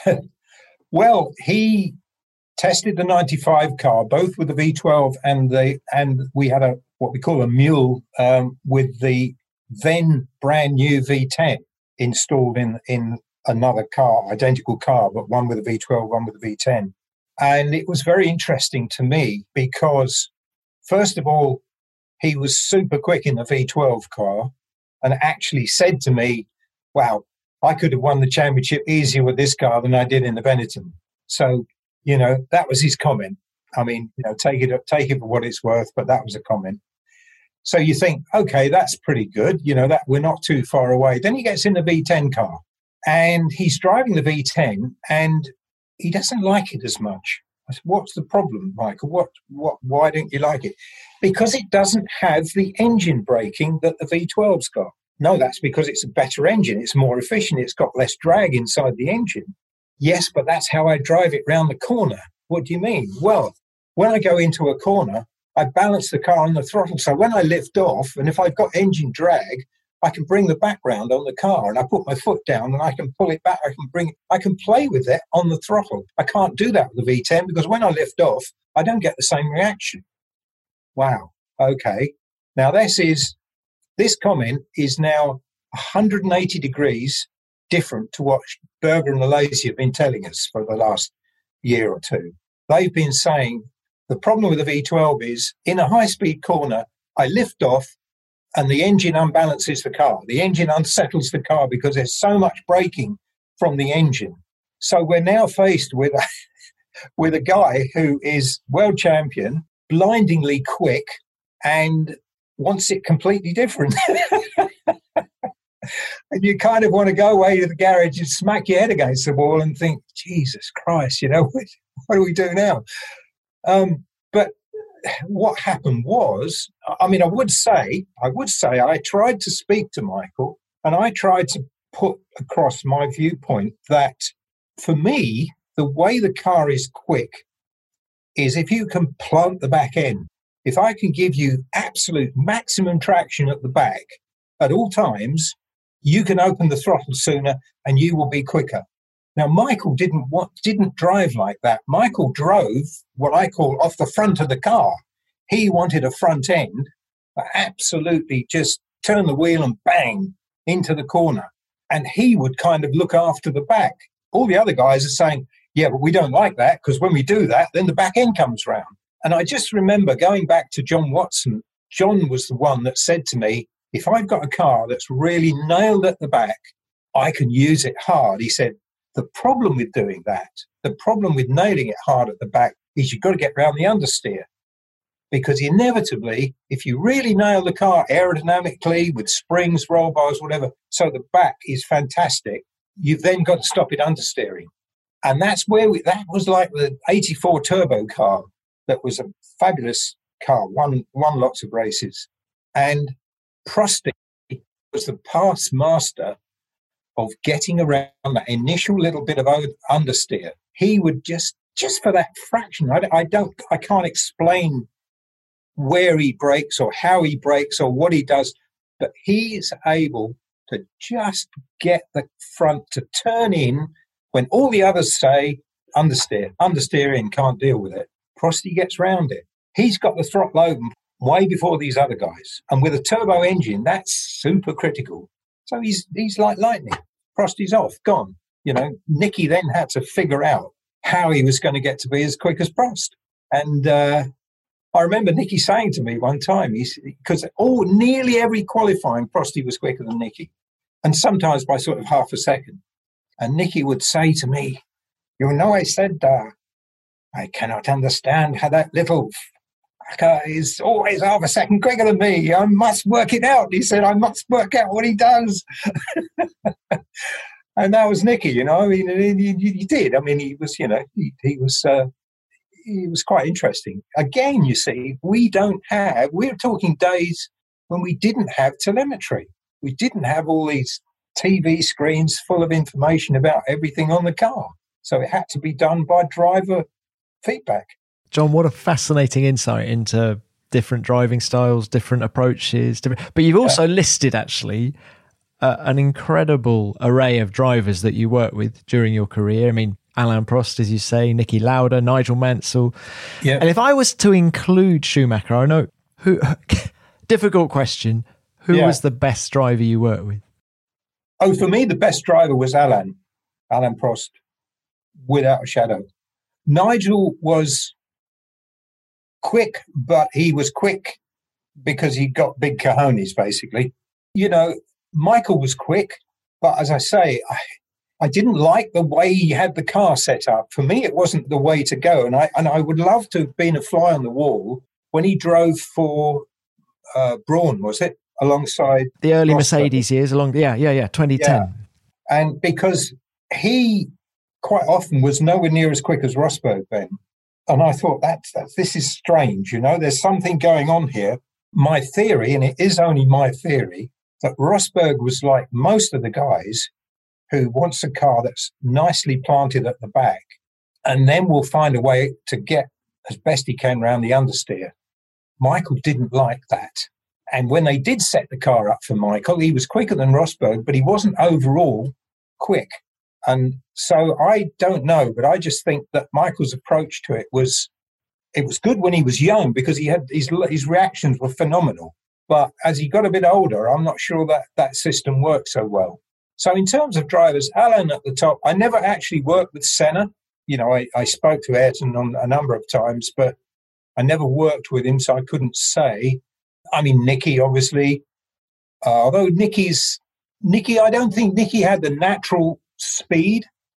B: well, he tested the ninety-five car, both with the V twelve and the, and we had a, what we call a mule, um, with the then brand new V ten installed in, in another car, identical car, but one with a V twelve, one with a V ten. And it was very interesting to me because, first of all, he was super quick in the V twelve car and actually said to me, wow, I could have won the championship easier with this car than I did in the Benetton. So, you know, that was his comment. I mean, you know, take it take it for what it's worth, but that was a comment. So you think, okay, that's pretty good. You know, that we're not too far away. Then he gets in the V ten car and he's driving the V ten and he doesn't like it as much. I said, what's the problem, Michael? What, what, why don't you like it? Because it doesn't have the engine braking that the V twelve's got. No, that's because it's a better engine. It's more efficient. It's got less drag inside the engine. Yes, but that's how I drive it round the corner. What do you mean? Well, when I go into a corner, I balance the car on the throttle. So when I lift off, and if I've got engine drag, I can bring the background on the car and I put my foot down and I can pull it back. I can bring it, I can play with it on the throttle. I can't do that with the V ten because when I lift off, I don't get the same reaction. Wow. Okay. Now this is, this comment is now one hundred eighty degrees different to what Berger and Alesi have been telling us for the last year or two. They've been saying the problem with the V twelve is in a high-speed corner, I lift off and the engine unbalances the car. The engine unsettles the car because there's so much braking from the engine. So we're now faced with with a guy who is world champion, blindingly quick, and wants it completely different. And you kind of want to go away to the garage and smack your head against the wall and think, Jesus Christ, you know, what, what do we do now? Um, but what happened was, I mean, I would say, I would say I tried to speak to Michael and I tried to put across my viewpoint that for me, the way the car is quick is if you can plant the back end. If I can give you absolute maximum traction at the back at all times, you can open the throttle sooner and you will be quicker. Now, Michael didn't want, didn't drive like that. Michael drove what I call off the front of the car. He wanted a front end, absolutely just turn the wheel and bang into the corner. And he would kind of look after the back. All the other guys are saying, yeah, but we don't like that because when we do that, then the back end comes round. And I just remember going back to John Watson. John was the one that said to me, if I've got a car that's really nailed at the back, I can use it hard. He said, the problem with doing that, the problem with nailing it hard at the back is you've got to get around the understeer. Because inevitably, if you really nail the car aerodynamically with springs, roll bars, whatever, so the back is fantastic, you've then got to stop it understeering. And that's where we, that was like the eighty-four turbo car that was a fabulous car, won, won lots of races. And Prosty was the past master of getting around that initial little bit of understeer. He would just, just for that fraction, I, I don't, I can't explain where he brakes or how he brakes or what he does, but he's able to just get the front to turn in when all the others say understeer, understeer in, can't deal with it. Prosty gets round it. He's got the throttle open way before these other guys. And with a turbo engine, that's super critical. So he's he's like lightning. Prosty's off, gone. You know, Nicky then had to figure out how he was going to get to be as quick as Prost. And uh, I remember Nicky saying to me one time, he's because all nearly every qualifying, Prosty was quicker than Nicky, and sometimes by sort of half a second. And Nicky would say to me, you know, I said, uh, I cannot understand how that little fucker is always half a second quicker than me. I must work it out. He said, I must work out what he does. And that was Nicky, you know. I mean, he, he, he did. I mean, he was, you know, he, he was uh, he was quite interesting. Again, you see, we don't have, we're talking days when we didn't have telemetry. We didn't have all these T V screens full of information about everything on the car. So it had to be done by driver feedback.
C: John, what a fascinating insight into different driving styles, different approaches. Different, but you've also yeah. listed, actually, uh, an incredible array of drivers that you worked with during your career. I mean, Alain Prost, as you say, Niki Lauda, Nigel Mansell. Yeah. And if I was to include Schumacher, I know who. Difficult question. Who yeah. was the best driver you worked with?
B: Oh, for me, the best driver was Alain, Alain Prost, without a shadow. Nigel was quick, but he was quick because he got big cojones, basically. You know, Michael was quick, but as I say, I, I didn't like the way he had the car set up. For me, it wasn't the way to go. And I and I would love to have been a fly on the wall when he drove for uh, Brawn, was it? Alongside
C: the early Rosberg. Mercedes years, along yeah, yeah, yeah, twenty ten. Yeah.
B: And because he quite often was nowhere near as quick as Rosberg then, and I thought that's, that's this is strange. You know, there's something going on here. My theory, and it is only my theory, that Rosberg was like most of the guys who wants a car that's nicely planted at the back, and then will find a way to get as best he can around the understeer. Michael didn't like that. And when they did set the car up for Michael, he was quicker than Rosberg, but he wasn't overall quick. And so I don't know, but I just think that Michael's approach to it was, it was good when he was young because he had his, his reactions were phenomenal. But as he got a bit older, I'm not sure that that system worked so well. So in terms of drivers, Alain at the top, I never actually worked with Senna. You know, I, I spoke to Ayrton on a number of times, but I never worked with him, so I couldn't say. I mean, Nicky, obviously, uh, although Nicky's, Nicky, I don't think Nicky had the natural speed.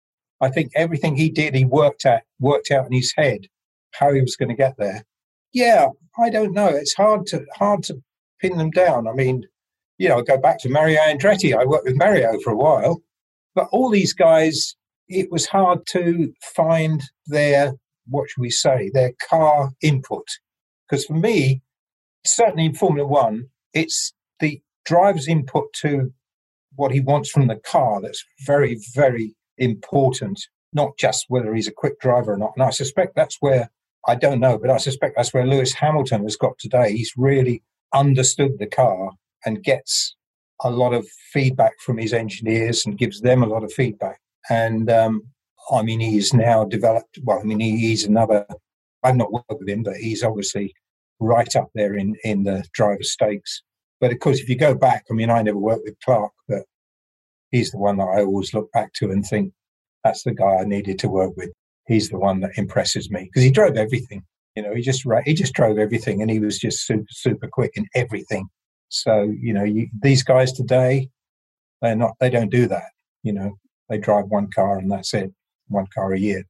B: I think everything he did, he worked at, worked out in his head how he was going to get there. Yeah, I don't know. It's hard to hard to pin them down. I mean, you know, go back to Mario Andretti. I worked with Mario for a while, but all these guys, it was hard to find their, what should we say, their car input. Because for me, certainly in Formula One, it's the driver's input to what he wants from the car that's very, very important, not just whether he's a quick driver or not. And I suspect that's where, I don't know, but I suspect that's where Lewis Hamilton has got today. He's really understood the car and gets a lot of feedback from his engineers and gives them a lot of feedback. And, um, I mean, he's now developed, well, I mean, he, he's another, I've not worked with him, but he's obviously right up there in, in the driver stakes. But of course, if you go back, I mean, I never worked with Clark, but he's the one that I always look back to and think, that's the guy I needed to work with. He's the one that impresses me because he drove everything. You know, he just he just drove everything, and he was just super super quick in everything. So you know, you, these guys today, they're not. They don't do that. You know, they drive one car and that's it, one car a year.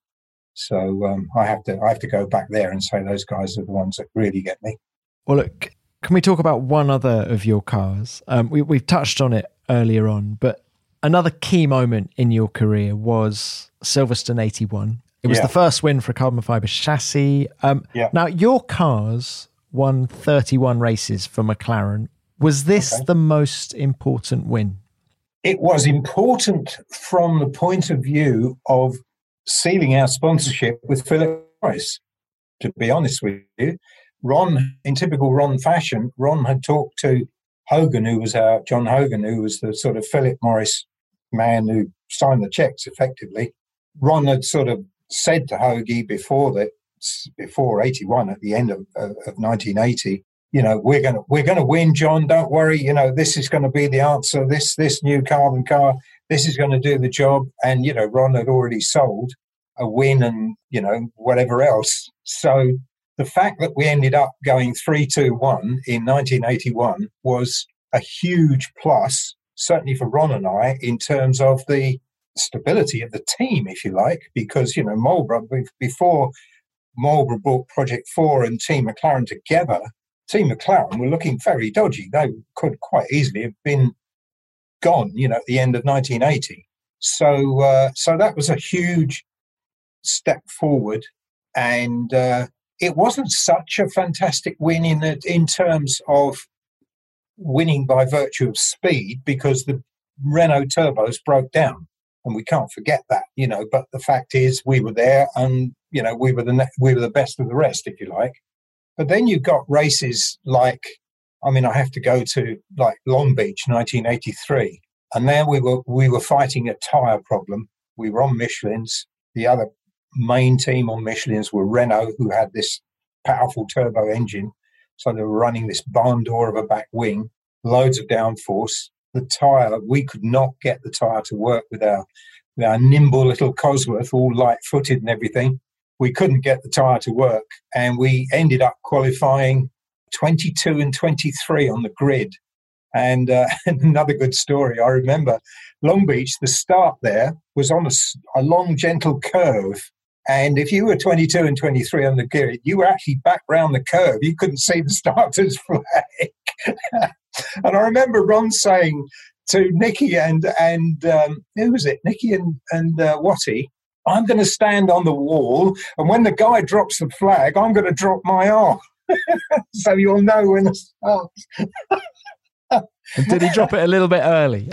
B: So um, I have to I have to go back there and say those guys are the ones that really get me.
C: Well, look, can we talk about one other of your cars? Um, we we've touched on it earlier on, but another key moment in your career was Silverstone eighty-one. It was yeah. the first win for a carbon fibre chassis. Um, yeah. Now, your cars won thirty-one races for McLaren. Was this okay. the most important win?
B: It was important from the point of view of sealing our sponsorship with Philip Morris, to be honest with you. Ron, in typical Ron fashion, Ron had talked to Hogan, who was our, John Hogan, who was the sort of Philip Morris man who signed the checks effectively. Ron had sort of said to Hoagie before that, before eighty-one, at the end of, of, of nineteen eighty, you know, we're going to we're going to win, John. Don't worry. You know, this is going to be the answer. This this new carbon car, this is going to do the job. And you know, Ron had already sold a win and you know whatever else. So the fact that we ended up going three two one in nineteen eighty-one was a huge plus, certainly for Ron and I, in terms of the stability of the team, if you like, because, you know, Marlboro, before Marlboro brought Project Four and Team McLaren together, Team McLaren were looking very dodgy. They could quite easily have been gone, you know, at the end of nineteen eighty. So, uh, so that was a huge step forward, and uh, it wasn't such a fantastic win in the, in terms of winning by virtue of speed, because the Renault turbos broke down. And we can't forget that, you know. But the fact is, we were there, and you know, we were the ne- we were the best of the rest, if you like. But then you got races like, I mean, I have to go to like Long Beach, nineteen eighty-three, and there we were we were fighting a tyre problem. We were on Michelin's. The other main team on Michelin's were Renault, who had this powerful turbo engine, so they were running this barn door of a back wing, loads of downforce. The tyre, we could not get the tyre to work with our, with our nimble little Cosworth, all light-footed and everything. We couldn't get the tyre to work, and we ended up qualifying twenty-two and twenty-three on the grid. And uh, another good story, I remember Long Beach, the start there was on a, a long, gentle curve. And if you were twenty-two and twenty-three on the grid, you were actually back round the curve. You couldn't see the starter's flag. And I remember Ron saying to Nicky and, and um, who was it? Nicky and, and uh, Watty, I'm going to stand on the wall, and when the guy drops the flag, I'm going to drop my arm. So you'll know when it starts.
C: Did he drop it a little bit early?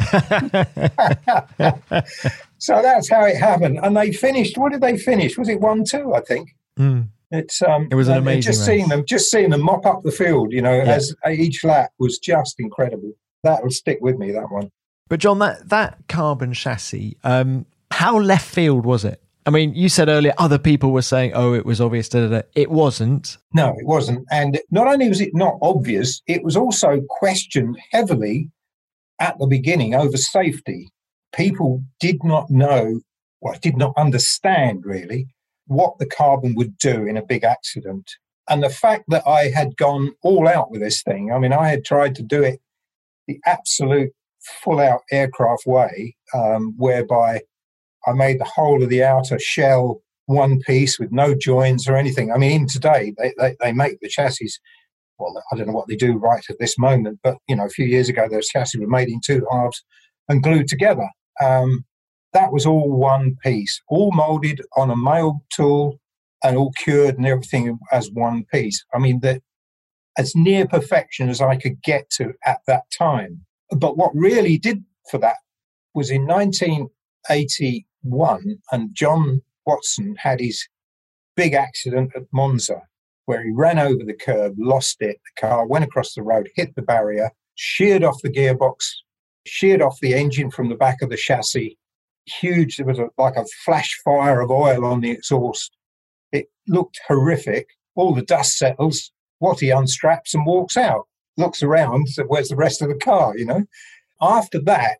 B: So that's how it happened. And they finished, what did they finish? Was it one two, I think?
C: Mm.
B: It's um,
C: it was an amazing
B: just
C: race.
B: seeing them, just seeing them mop up the field, you know, yeah. as each lap was just incredible. That will stick with me, that one.
C: But John, that that carbon chassis, um, how left field was it? I mean, you said earlier other people were saying, "Oh, it was obvious." Da, da, da. It wasn't.
B: No, it wasn't. And not only was it not obvious, it was also questioned heavily at the beginning over safety. People did not know, well, did not understand really what the carbon would do in a big accident. And the fact that I had gone all out with this thing, I mean, I had tried to do it the absolute full-out aircraft way, um, whereby I made the whole of the outer shell one piece with no joins or anything. I mean, even today, they, they, they make the chassis, well, I don't know what they do right at this moment, but, you know, a few years ago, those chassis were made in two halves and glued together. Um, that was all one piece, all molded on a mild tool and all cured and everything as one piece. I mean, the, as near perfection as I could get to at that time. But what really did for that was in nineteen eighty-one, and John Watson had his big accident at Monza, where he ran over the curb, lost it, the car went across the road, hit the barrier, sheared off the gearbox, sheared off the engine from the back of the chassis. Huge, there was a, like a flash fire of oil on the exhaust. It looked horrific. All the dust settles. Watty unstraps and walks out, looks around, so where's the rest of the car, you know? After that,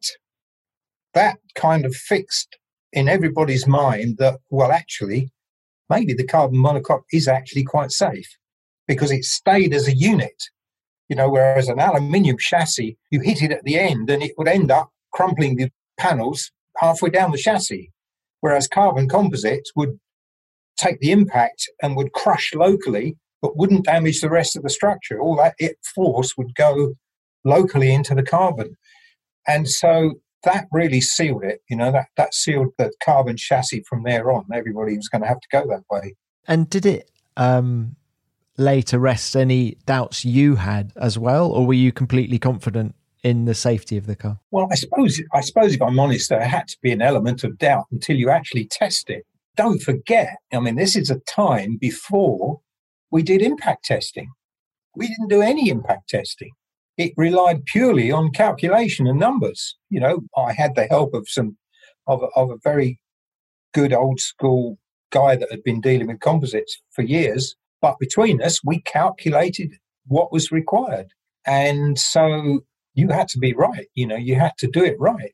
B: that kind of fixed in everybody's mind that, well, actually, maybe the carbon monocoque is actually quite safe because it stayed as a unit, you know, whereas an aluminium chassis, you hit it at the end and it would end up crumpling the panels halfway down the chassis, whereas carbon composites would take the impact and would crush locally but wouldn't damage the rest of the structure. All that it force would go locally into the carbon. And so that really sealed it. You know, that, that sealed the carbon chassis from there on. Everybody was going to have to go that way.
C: And did it um, lay to rest any doubts you had as well, or were you completely confident in the safety of the car?
B: Well, I suppose, I suppose if I'm honest, there had to be an element of doubt until you actually test it. Don't forget, I mean, this is a time before we did impact testing. We didn't do any impact testing. It relied purely on calculation and numbers. You know, I had the help of some of a, of a very good old school guy that had been dealing with composites for years. But between us, we calculated what was required. And so you had to be right. You know, you had to do it right.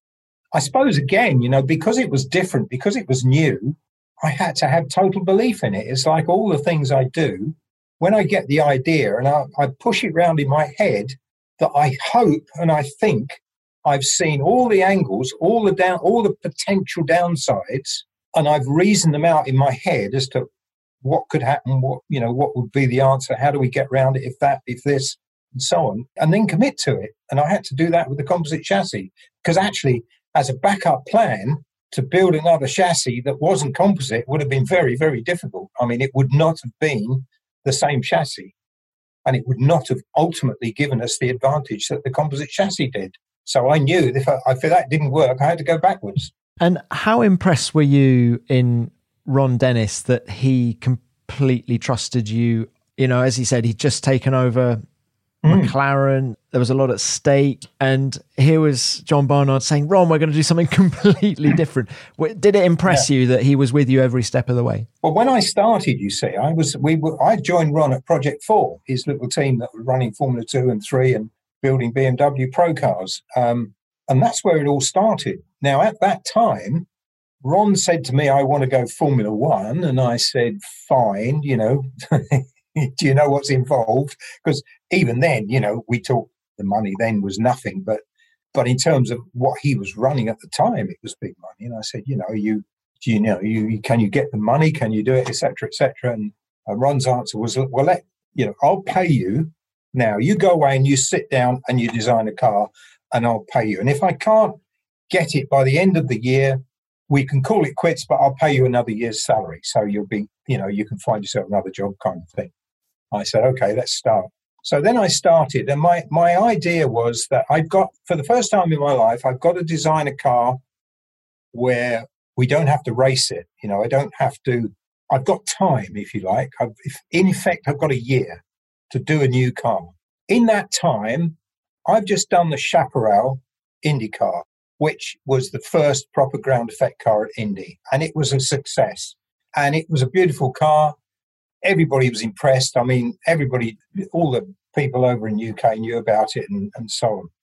B: I suppose, again, you know, because it was different, because it was new, I had to have total belief in it. It's like all the things I do, when I get the idea and I, I push it round in my head, that I hope and I think I've seen all the angles, all the down, all the potential downsides, and I've reasoned them out in my head as to what could happen, what, you know, what would be the answer, how do we get around it, if that, if this, and so on, and then commit to it. And I had to do that with the composite chassis, because actually, as a backup plan, to build another chassis that wasn't composite would have been very, very difficult. I mean, it would not have been the same chassis, and it would not have ultimately given us the advantage that the composite chassis did. So I knew if, I, if that didn't work, I had to go backwards.
C: And how impressed were you in Ron Dennis that he completely trusted you? You know, as he said, he'd just taken over mm. McLaren. There was a lot at stake. And here was John Barnard saying, Ron, we're going to do something completely different. Did it impress yeah. you that he was with you every step of the way?
B: Well, when I started, you see, I was we were, I joined Ron at Project Four, his little team that was running Formula Two and Three and building B M W Pro cars. Um, and that's where it all started. Now, at that time, Ron said to me, I want to go Formula One. And I said, fine, you know, do you know what's involved? Because even then, you know, we talked, the money then was nothing. But but in terms of what he was running at the time, it was big money. And I said, you know, you, do you know, you can you get the money? Can you do it, et cetera, et cetera? And uh, Ron's answer was, well, let, you know, I'll pay you. Now, you go away and you sit down and you design a car and I'll pay you. And if I can't get it by the end of the year, we can call it quits, but I'll pay you another year's salary. So you'll be, you know, you can find yourself another job kind of thing. I said, okay, let's start. So then I started, and my, my idea was that I've got, for the first time in my life, I've got to design a car where we don't have to race it. You know, I don't have to, I've got time, if you like. I've, if, in effect, I've got a year to do a new car. In that time, I've just done the Chaparral IndyCar, which was the first proper ground effect car at Indy. And it was a success. And it was a beautiful car. Everybody was impressed. I mean, everybody, all the people over in U K knew about it and, and so on.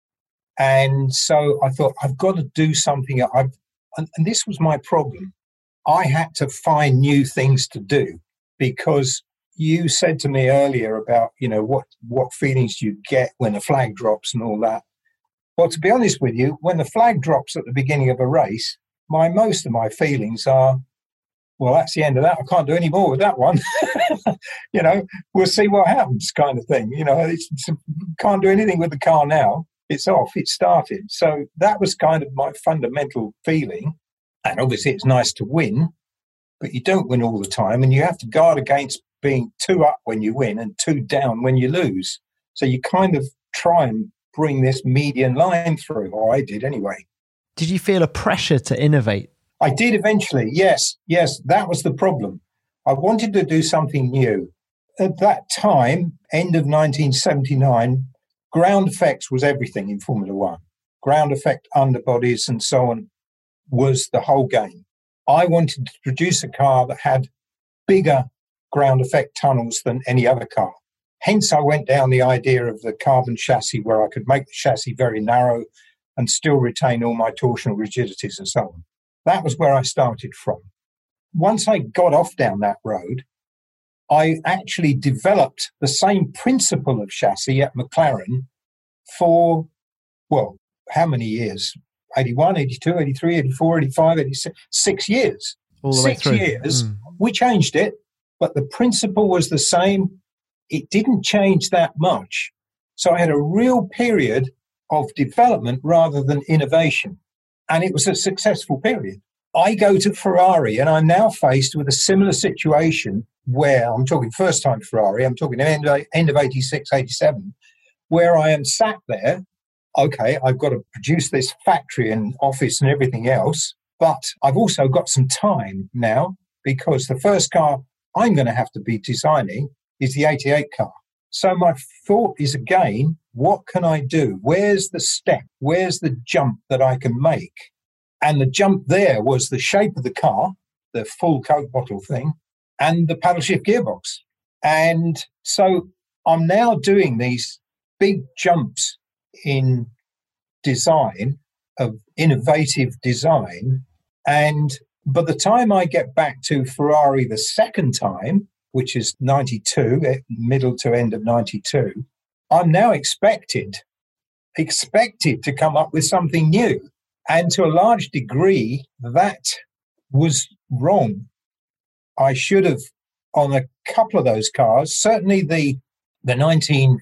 B: And so I thought, I've got to do something. I've, and, and this was my problem. I had to find new things to do, because you said to me earlier about, you know, what, what feelings you get when the flag drops and all that. Well, to be honest with you, when the flag drops at the beginning of a race, my most of my feelings are, well, that's the end of that. I can't do any more with that one. You know, we'll see what happens, kind of thing. You know, it's, it's, can't do anything with the car now. It's off. It started. So that was kind of my fundamental feeling. And obviously, it's nice to win, but you don't win all the time, and you have to guard against being two up when you win and two down when you lose. So you kind of try and bring this median line through, or I did anyway.
C: Did you feel a pressure to innovate?
B: I did eventually, yes. Yes, that was the problem. I wanted to do something new. At that time, end of nineteen seventy-nine, ground effects was everything in Formula One. Ground effect underbodies and so on was the whole game. I wanted to produce a car that had bigger ground effect tunnels than any other car. Hence, I went down the idea of the carbon chassis, where I could make the chassis very narrow and still retain all my torsional rigidities and so on. That was where I started from. Once I got off down that road, I actually developed the same principle of chassis at McLaren for, well, how many years? eighty-one, eighty-two, eighty-three, eighty-four, eighty-five, eighty-six, six years.
C: All the
B: six
C: way through.
B: years.
C: Mm.
B: We changed it, but the principle was the same. It didn't change that much. So I had a real period of development rather than innovation. And it was a successful period. I go to Ferrari and I'm now faced with a similar situation where I'm talking first time Ferrari, I'm talking end of, end of eighty-six, eighty-seven, where I am sat there. Okay, I've got to produce this factory and office and everything else, but I've also got some time now because the first car I'm going to have to be designing is the eighty-eight car. So my thought is, again, what can I do? Where's the step? Where's the jump that I can make? And the jump there was the shape of the car, the full Coke bottle thing, and the paddle shift gearbox. And so I'm now doing these big jumps in design, of innovative design. And by the time I get back to Ferrari the second time, which is ninety-two, middle to end of ninety-two, I'm now expected, expected to come up with something new. And to a large degree, that was wrong. I should have, on a couple of those cars, certainly the the nineteen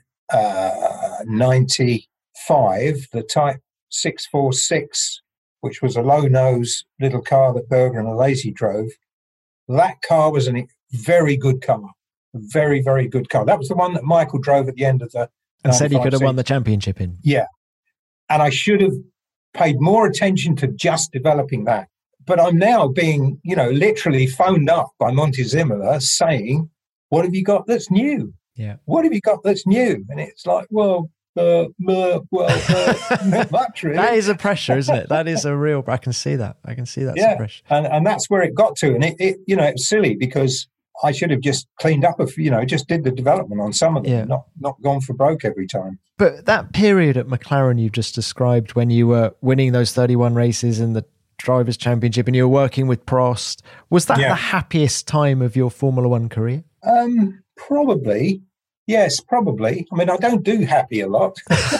B: ninety-five, the Type six forty-six, which was a low-nose little car that Berger and Alesi drove, that car was a very good car. A very, very good car. That was the one that Michael drove at the end of the...
C: And said he could have won the championship in.
B: Yeah. And I should have paid more attention to just developing that. But I'm now being, you know, literally phoned up by Monty Zimmerler saying, what have you got that's new?
C: Yeah.
B: What have you got that's new? And it's like, well, uh, uh, well, uh, not much really.
C: That is a pressure, isn't it? That is a real, I can see that. I can see that.
B: Yeah.
C: Pressure.
B: And, and that's where it got to. And it, it, you know, it's silly because I should have just cleaned up, a few, you know, just did the development on some of them,
C: yeah.
B: not, not gone for broke every time.
C: But that period at McLaren you just described when you were winning those thirty-one races in the Drivers' Championship and you were working with Prost, was that yeah. the happiest time of your Formula One career?
B: Um, probably. Yes, probably. I mean, I don't do happy a lot.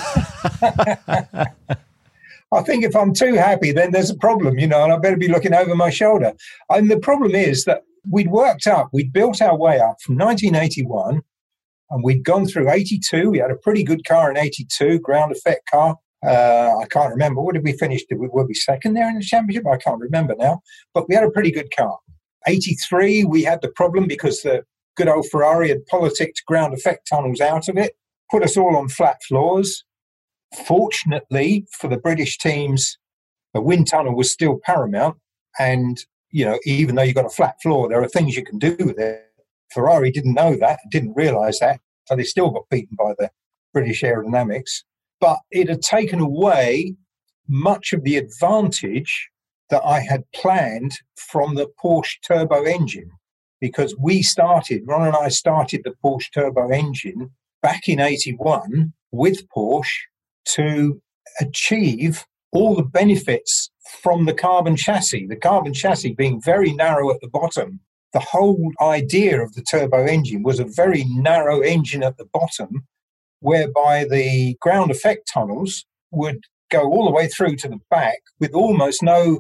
B: I think if I'm too happy, then there's a problem, you know, and I better be looking over my shoulder. And the problem is that we'd worked up, we'd built our way up from nineteen eighty-one, and we'd gone through eighty-two. We had a pretty good car in eighty-two, ground effect car. Uh, I can't remember. What did we finish? Did we, were we second there in the championship? I can't remember now. But we had a pretty good car. eighty-three, we had the problem because the good old Ferrari had politicked ground effect tunnels out of it, put us all on flat floors. Fortunately for the British teams, the wind tunnel was still paramount. And, you know, even though you've got a flat floor, there are things you can do with it. Ferrari didn't know that, didn't realise that. So they still got beaten by the British aerodynamics. But it had taken away much of the advantage that I had planned from the Porsche turbo engine. Because we started, Ron and I started the Porsche turbo engine back in eighty-one with Porsche to achieve all the benefits from the carbon chassis. The carbon chassis being very narrow at the bottom. The whole idea of the turbo engine was a very narrow engine at the bottom, whereby the ground effect tunnels would go all the way through to the back with almost no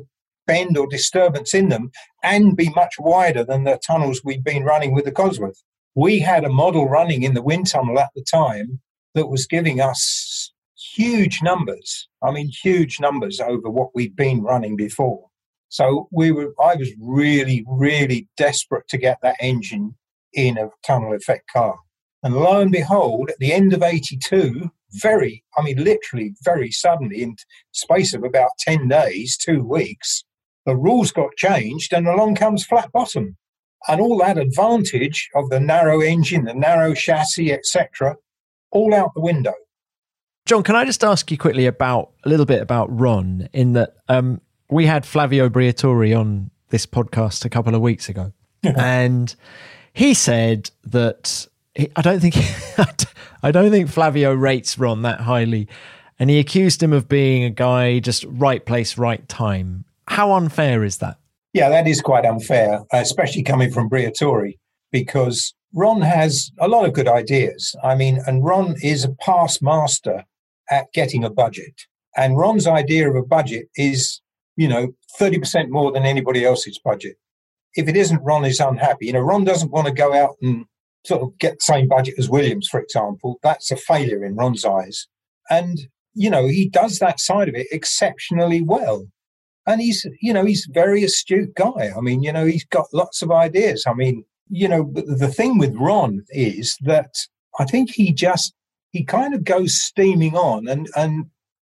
B: bend or disturbance in them and be much wider than the tunnels we'd been running with the Cosworth. We had a model running in the wind tunnel at the time that was giving us huge numbers. I mean, huge numbers over what we'd been running before. So we were. I was really, really desperate to get that engine in a tunnel effect car. And lo and behold, at the end of eighty-two, very, I mean, literally very suddenly, in space of about ten days, two weeks, the rules got changed and along comes flat bottom. And all that advantage of the narrow engine, the narrow chassis, et cetera, all out the window.
C: John, can I just ask you quickly about a little bit about Ron, in that um, we had Flavio Briatore on this podcast a couple of weeks ago, and he said that he, I don't think I don't think Flavio rates Ron that highly, and he accused him of being a guy just right place, right time. How unfair is that?
B: Yeah, that is quite unfair, especially coming from Briatore, because Ron has a lot of good ideas. I mean, and Ron is a past master at getting a budget. And Ron's idea of a budget is, you know, thirty percent more than anybody else's budget. If it isn't, Ron is unhappy. You know, Ron doesn't want to go out and sort of get the same budget as Williams, for example. That's a failure in Ron's eyes. And, you know, he does that side of it exceptionally well. And he's, you know, he's a very astute guy. I mean, you know, he's got lots of ideas. I mean, you know, the thing with Ron is that I think he just, he kind of goes steaming on and, and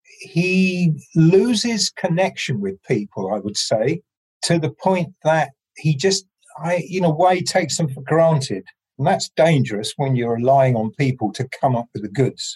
B: he loses connection with people, I would say, to the point that he just, I, in a way, takes them for granted. And that's dangerous when you're relying on people to come up with the goods.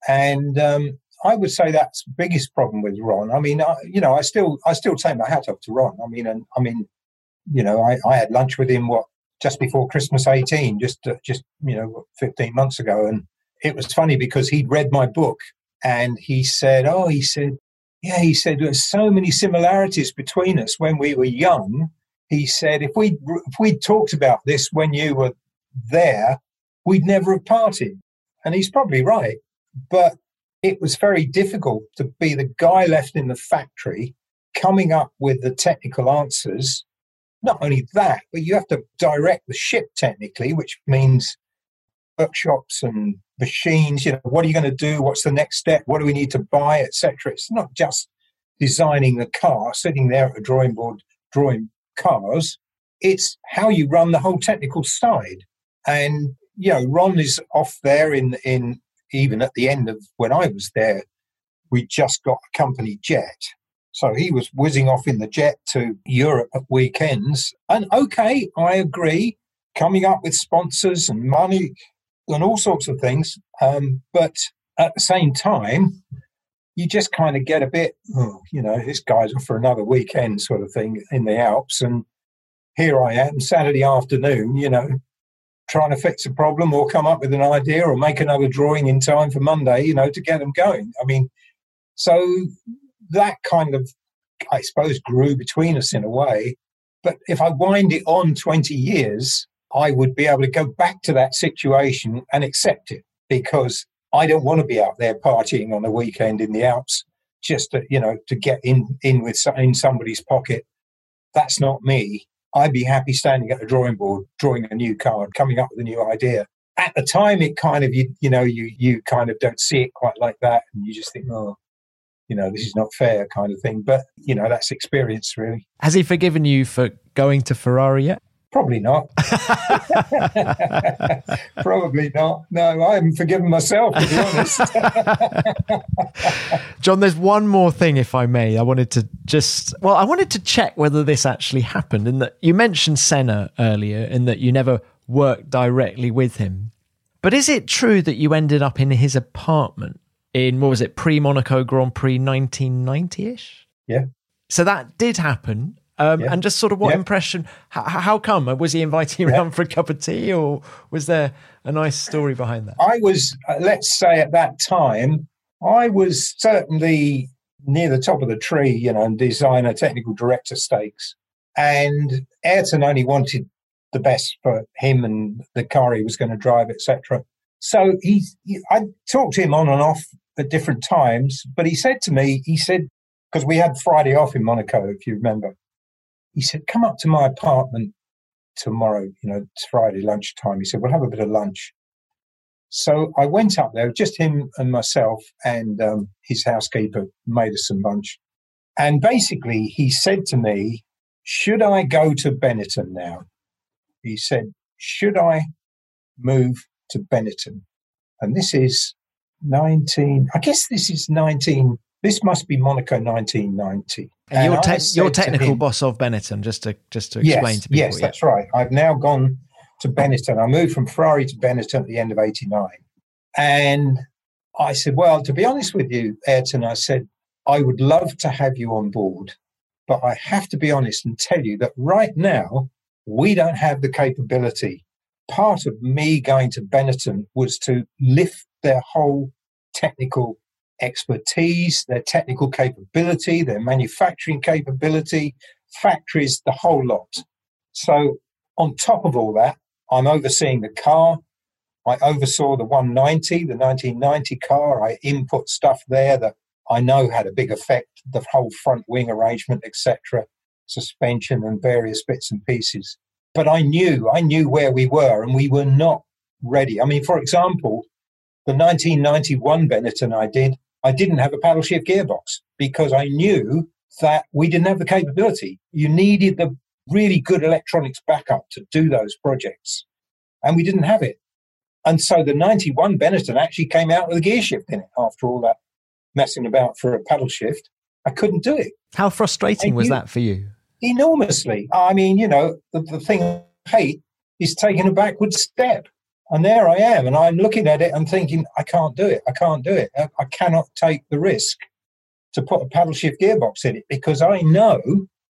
B: And um, I would say that's the biggest problem with Ron. I mean, I, you know, I still, I still take my hat off to Ron. I mean, and I mean, you know, I, I had lunch with him, what, just before Christmas eighteen, just, uh, just, you know, fifteen months ago. And it was funny because he'd read my book and he said, oh, he said, yeah, he said, there's so many similarities between us when we were young. He said, if we if we'd talked about this when you were there, we'd never have parted. And he's probably right. But it was very difficult to be the guy left in the factory coming up with the technical answers. Not only that, but you have to direct the ship technically, which means workshops and machines. You know, what are you going to do? What's the next step? What do we need to buy, et cetera? It's not just designing the car, sitting there at a drawing board, drawing cars. It's how you run the whole technical side. And, you know, Ron is off there in, in even at the end of when I was there, we just got a company jet. So he was whizzing off in the jet to Europe at weekends. And okay, I agree, coming up with sponsors and money and all sorts of things. Um, but at the same time, you just kind of get a bit, oh, you know, this guy's off for another weekend sort of thing in the Alps. And here I am, Saturday afternoon, you know, trying to fix a problem or come up with an idea or make another drawing in time for Monday, you know, to get them going. I mean, so that kind of, I suppose, grew between us in a way. But if I wind it on twenty years, I would be able to go back to that situation and accept it, because I don't want to be out there partying on a weekend in the Alps just to, you know, to get in, in with in somebody's pocket. That's not me. I'd be happy standing at a drawing board, drawing a new card, coming up with a new idea. At the time, it kind of, you, you know, you, you kind of don't see it quite like that. And you just think, oh, you know, this is not fair kind of thing. But, you know, that's experience, really.
C: Has he forgiven you for going to Ferrari yet?
B: Probably not. Probably not. No, I haven't forgiven myself, to be honest.
C: John, there's one more thing, if I may. I wanted to just, well, I wanted to check whether this actually happened. And that you mentioned Senna earlier, and that you never worked directly with him. But is it true that you ended up in his apartment in, what was it, pre-Monaco Grand Prix nineteen ninety-ish?
B: Yeah.
C: So that did happen. Um, yeah. And just sort of what yeah. impression, how, how come? Was he inviting you around yeah. for a cup of tea, or was there a nice story behind that?
B: I was, uh, let's say at that time, I was certainly near the top of the tree, you know, and designer, technical director stakes. And Ayrton only wanted the best for him and the car he was going to drive, et cetera. So he, he, I talked to him on and off at different times, but he said to me, he said, because we had Friday off in Monaco, if you remember. He said, come up to my apartment tomorrow, you know, it's Friday lunchtime. He said, we'll have a bit of lunch. So I went up there, just him and myself, and um, his housekeeper made us some lunch. And basically he said to me, should I go to Benetton now? He said, should I move to Benetton? And this is nineteen, I guess this is nineteen, this must be Monaco nineteen ninety.
C: And, and you're, te- you're technical him, boss of Benetton, just to just to explain
B: yes,
C: to people.
B: Yes, yeah. That's right. I've now gone to Benetton. I moved from Ferrari to Benetton at the end of eighty-nine. And I said, well, to be honest with you, Ayrton, I said, I would love to have you on board, but I have to be honest and tell you that right now, we don't have the capability. Part of me going to Benetton was to lift their whole technical expertise, their technical capability, their manufacturing capability, factories, the whole lot. So on top of all that, I'm overseeing the car. I oversaw the one ninety, the nineteen ninety car. I input stuff there that I know had a big effect, the whole front wing arrangement, et cetera, suspension and various bits and pieces. But I knew, I knew where we were, and we were not ready. I mean, for example, the nineteen ninety-one Benetton I did, I didn't have a paddle shift gearbox because I knew that we didn't have the capability. You needed the really good electronics backup to do those projects, and we didn't have it. And so the ninety-one Benetton actually came out with a gear shift in it after all that messing about for a paddle shift. I couldn't do it.
C: How frustrating was that for you?
B: Enormously. I mean, you know, the, the thing I hate is taking a backward step. And there I am, and I'm looking at it and thinking, I can't do it. I can't do it. I, I cannot take the risk to put a paddle shift gearbox in it because I know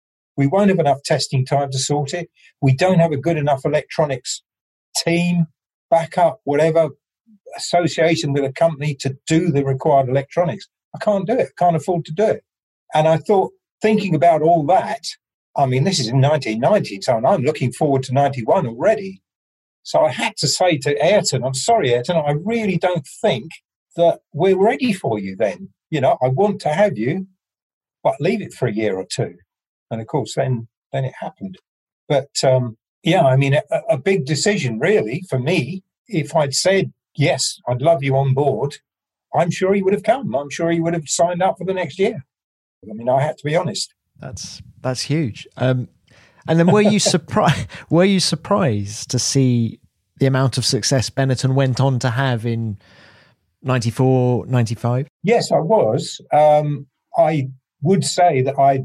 B: we won't have enough testing time to sort it. We don't have a good enough electronics team, backup, whatever, association with a company to do the required electronics. I can't do it. I can't afford to do it. And I thought, thinking about all that, I mean, this is in nineteen ninety, so I'm looking forward to ninety-one already. So I had to say to Ayrton, I'm sorry, Ayrton, I really don't think that we're ready for you then. You know, I want to have you, but leave it for a year or two. And of course, then then it happened. But um, yeah, I mean, a, a big decision really for me. If I'd said, yes, I'd love you on board, I'm sure he would have come. I'm sure he would have signed up for the next year. I mean, I had to be honest.
C: That's that's huge. Um, and then were you surprised? Were you surprised to see the amount of success Benetton went on to have in ninety-four, ninety-five?
B: Yes, I was. Um, I would say that I'd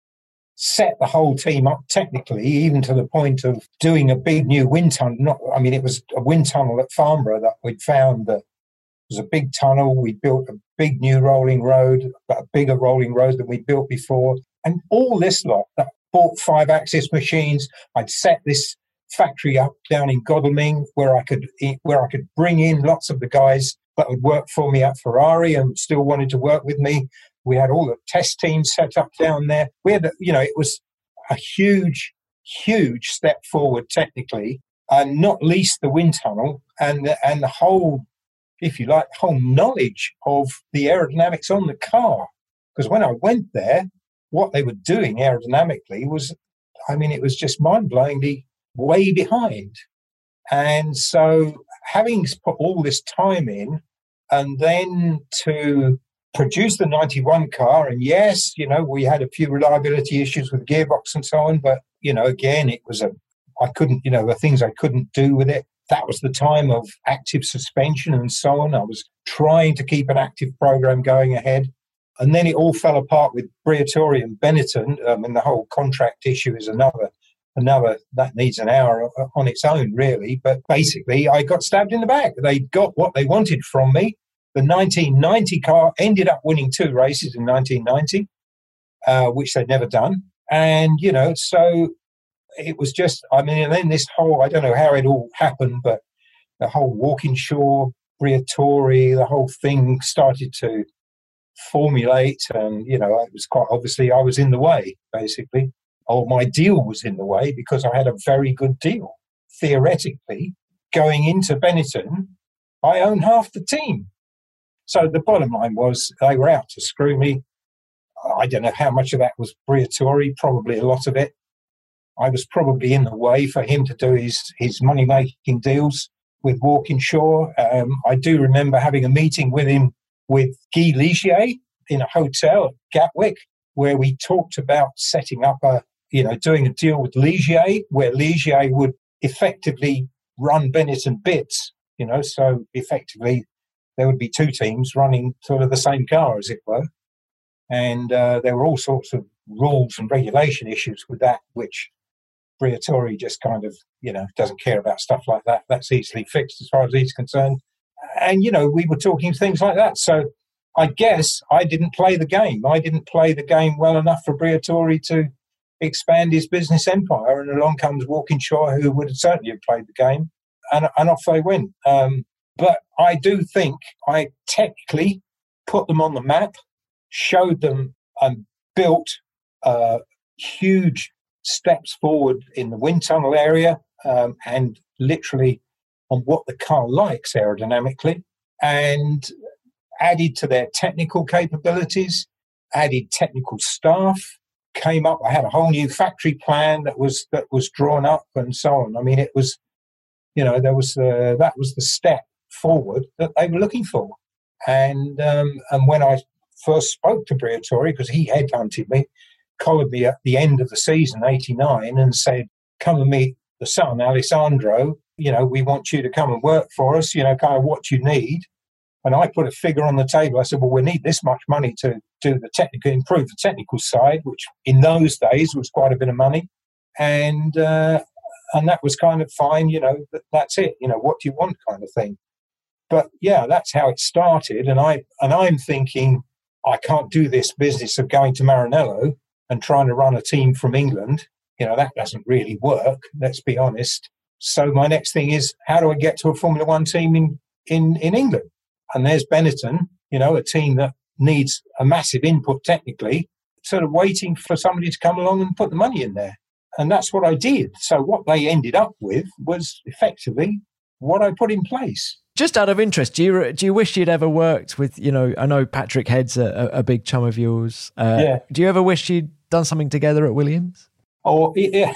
B: set the whole team up technically, even to the point of doing a big new wind tunnel. Not, I mean, it was a wind tunnel at Farnborough that we'd found that was a big tunnel. We built a big new rolling road, a bigger rolling road than we'd built before. And all this lot, I bought five axis machines. I'd set this factory up down in Godalming where I could where I could bring in lots of the guys that would work for me at Ferrari and still wanted to work with me. We had all the test teams set up down there. We had, you know, it was a huge, huge step forward technically, and not least the wind tunnel and the, and the whole, if you like, whole knowledge of the aerodynamics on the car. Because when I went there, what they were doing aerodynamically was, I mean, it was just mind-blowingly way behind. And so having put all this time in and then to produce the ninety-one car, and yes, you know, we had a few reliability issues with the gearbox and so on, but, you know, again, it was a, I couldn't, you know, the things I couldn't do with it. That was the time of active suspension and so on. I was trying to keep an active program going ahead. And then it all fell apart with Briatore and Benetton, um, and the whole contract issue is another, another that needs an hour on its own, really. But basically, I got stabbed in the back. They got what they wanted from me. The nineteen ninety car ended up winning two races in nineteen ninety, uh, which they'd never done. And, you know, so it was just, I mean, and then this whole, I don't know how it all happened, but the whole Walkinshaw, Briatore, the whole thing started to formulate, and you know, it was quite obviously I was in the way, basically, or my deal was in the way because I had a very good deal. Theoretically, going into Benetton, I own half the team. So the bottom line was they were out to screw me. I don't know how much of that was Briatore, probably a lot of it. I was probably in the way for him to do his, his money-making deals with Walkinshaw. Um, I do remember having a meeting with him with Guy Ligier in a hotel at Gatwick, where we talked about setting up a, you know, doing a deal with Ligier, where Ligier would effectively run Benetton bits, you know, so effectively there would be two teams running sort of the same car, as it were. And uh, there were all sorts of rules and regulation issues with that, which Briatore just kind of, you know, doesn't care about stuff like that. That's easily fixed as far as he's concerned. And, you know, we were talking things like that. So I guess I didn't play the game. I didn't play the game well enough for Briatore to expand his business empire. And along comes Walkinshaw, who would certainly have played the game. And, and off they went. Um, but I do think I technically put them on the map, showed them and built uh, huge steps forward in the wind tunnel area um, and literally on what the car likes aerodynamically, and added to their technical capabilities, added technical staff, came up, I had a whole new factory plan that was that was drawn up and so on. I mean, it was, you know, there was uh, that was the step forward that they were looking for. And um, and when I first spoke to Briatore, because he headhunted me, collared me at the end of the season, eighty-nine, and said, come and meet the son, Alessandro. You know, we want you to come and work for us, you know, kind of what you need. And I put a figure on the table. I said, well, we need this much money to do the technical, improve the technical side, which in those days was quite a bit of money. And uh, and that was kind of fine, you know, that, that's it, you know, what do you want kind of thing. But yeah, that's how it started. And, I, and I'm thinking, I can't do this business of going to Maranello and trying to run a team from England. You know, that doesn't really work, let's be honest. So my next thing is, how do I get to a Formula One team in, in, in England? And there's Benetton, you know, a team that needs a massive input technically, sort of waiting for somebody to come along and put the money in there. And that's what I did. So what they ended up with was effectively what I put in place.
C: Just out of interest, do you do you wish you'd ever worked with, you know, I know Patrick Head's a, a big chum of yours. Uh,
B: yeah.
C: Do you ever wish you'd done something together at Williams?
B: Oh, yeah.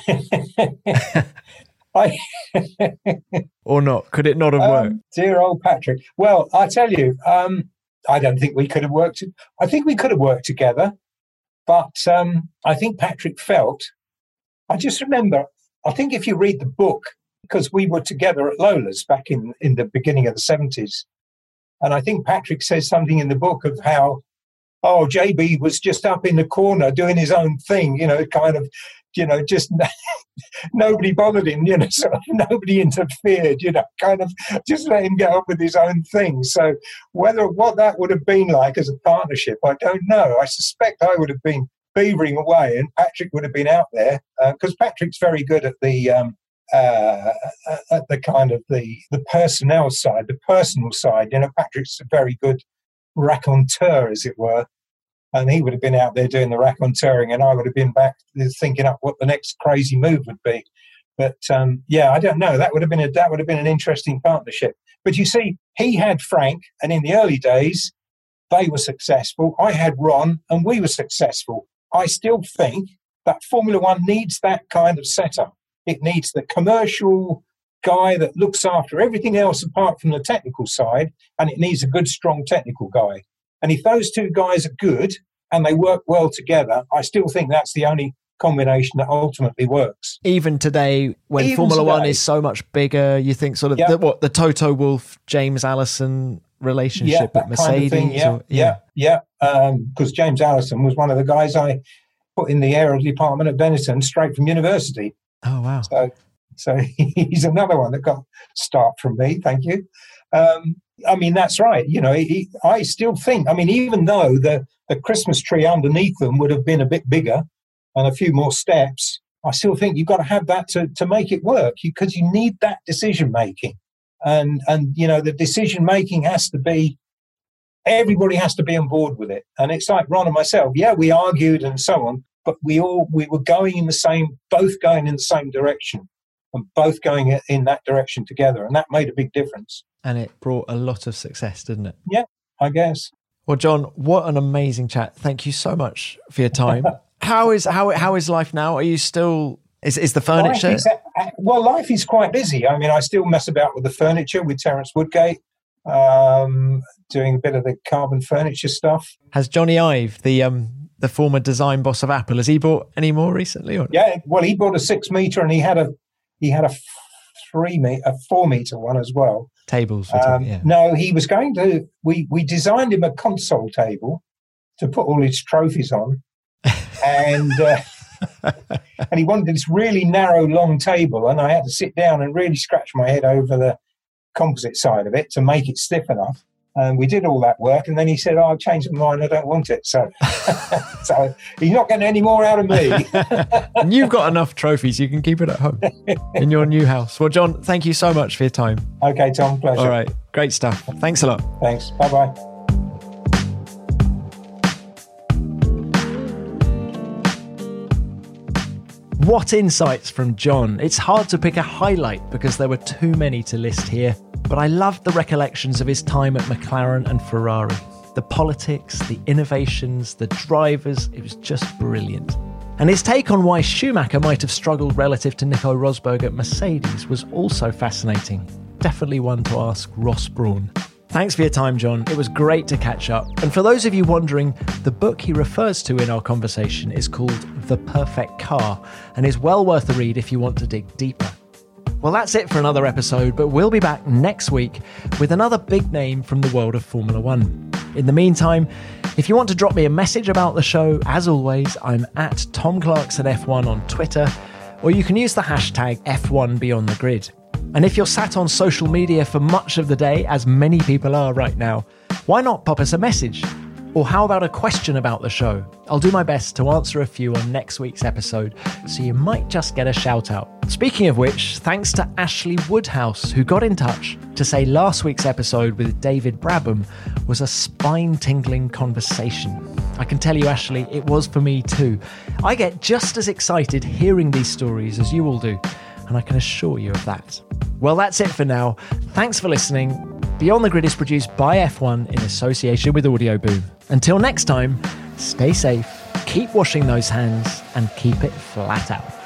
B: I
C: or not? Could it not have worked?
B: Um, dear old Patrick. Well, I tell you, um, I don't think we could have worked. I think we could have worked together, but um, I think Patrick felt. I just remember. I think if you read the book, because we were together at Lola's back in in the beginning of the seventies, and I think Patrick says something in the book of how, oh, J B was just up in the corner doing his own thing, you know, kind of. You know, just nobody bothered him, you know, sort of nobody interfered, you know, kind of just let him get on with his own thing. So whether what that would have been like as a partnership, I don't know. I suspect I would have been beavering away and Patrick would have been out there because uh, Patrick's very good at the um, uh, at the kind of the, the personnel side, the personal side. You know, Patrick's a very good raconteur, as it were. And he would have been out there doing the raconteuring, and I would have been back thinking up what the next crazy move would be. But um, yeah, I don't know. That would have been a that would have been an interesting partnership. But you see, he had Frank, and in the early days, they were successful. I had Ron, and we were successful. I still think that Formula One needs that kind of setup. It needs the commercial guy that looks after everything else apart from the technical side, and it needs a good, strong technical guy. And if those two guys are good and they work well together, I still think that's the only combination that ultimately works.
C: Even today, when
B: Even
C: Formula
B: today.
C: One is so much bigger, you think sort of
B: Yep.
C: the, what the Toto Wolff, James Allison relationship
B: Yeah,
C: at
B: that kind of
C: Mercedes?
B: thing. Yeah,
C: or,
B: yeah, yeah. Because um, James Allison was one of the guys I put in the aero department at Benetton straight from university.
C: Oh, wow.
B: So, so he's another one that got start from me. Thank you. Um, I mean, that's right. You know, he, I still think, I mean, even though the, the Christmas tree underneath them would have been a bit bigger and a few more steps, I still think you've got to have that to, to make it work because you, you need that decision making. And, and, you know, the decision making has to be, everybody has to be on board with it. And it's like Ron and myself. Yeah, we argued and so on, but we all, we were going in the same, both going in the same direction and both going in that direction together. And that made a big difference.
C: And it brought a lot of success, didn't it?
B: Yeah, I guess.
C: Well, John, what an amazing chat. Thank you so much for your time. How is how how is life now? Are you still, is, is the furniture?
B: Life is, well, life is quite busy. I mean, I still mess about with the furniture with Terence Woodgate, um, doing a bit of the carbon furniture stuff.
C: Has Johnny Ive, the um the former design boss of Apple, has he bought any more recently? Or?
B: Yeah, well, he bought a six meter and he had a he had a three meter, a four meter one as well.
C: Tables.
B: Um,
C: talking, yeah.
B: No, he was going to. We we designed him a console table to put all his trophies on, and uh, and he wanted this really narrow, long table, and I had to sit down and really scratch my head over the composite side of it to make it stiff enough. And we did all that work, and then he said, oh, I've changed my mind, I don't want it. So, so he's not getting any more out of me.
C: And you've got enough trophies, you can keep it at home in your new house. Well, John, thank you so much for your time.
B: Okay, Tom, pleasure.
C: All right, great stuff. Thanks a lot.
B: Thanks, bye-bye.
C: What insights from John. It's hard to pick a highlight because there were too many to list here. But I loved the recollections of his time at McLaren and Ferrari. The politics, the innovations, the drivers, it was just brilliant. And his take on why Schumacher might have struggled relative to Nico Rosberg at Mercedes was also fascinating. Definitely one to ask Ross Brawn. Thanks for your time, John. It was great to catch up. And for those of you wondering, the book he refers to in our conversation is called The Perfect Car and is well worth a read if you want to dig deeper. Well, that's it for another episode, but we'll be back next week with another big name from the world of Formula One. In the meantime, if you want to drop me a message about the show, as always, I'm at Tom Clarkson F one on Twitter, or you can use the hashtag F one Beyond the Grid. And if you're sat on social media for much of the day, as many people are right now, why not pop us a message? Or how about a question about the show? I'll do my best to answer a few on next week's episode, so you might just get a shout out. Speaking of which, thanks to Ashley Woodhouse, who got in touch to say last week's episode with David Brabham was a spine-tingling conversation. I can tell you, Ashley, it was for me too. I get just as excited hearing these stories as you all do, and I can assure you of that. Well, that's it for now. Thanks for listening. Beyond the Grid is produced by F one in association with Audio Boom. Until next time, stay safe, keep washing those hands, and keep it flat out.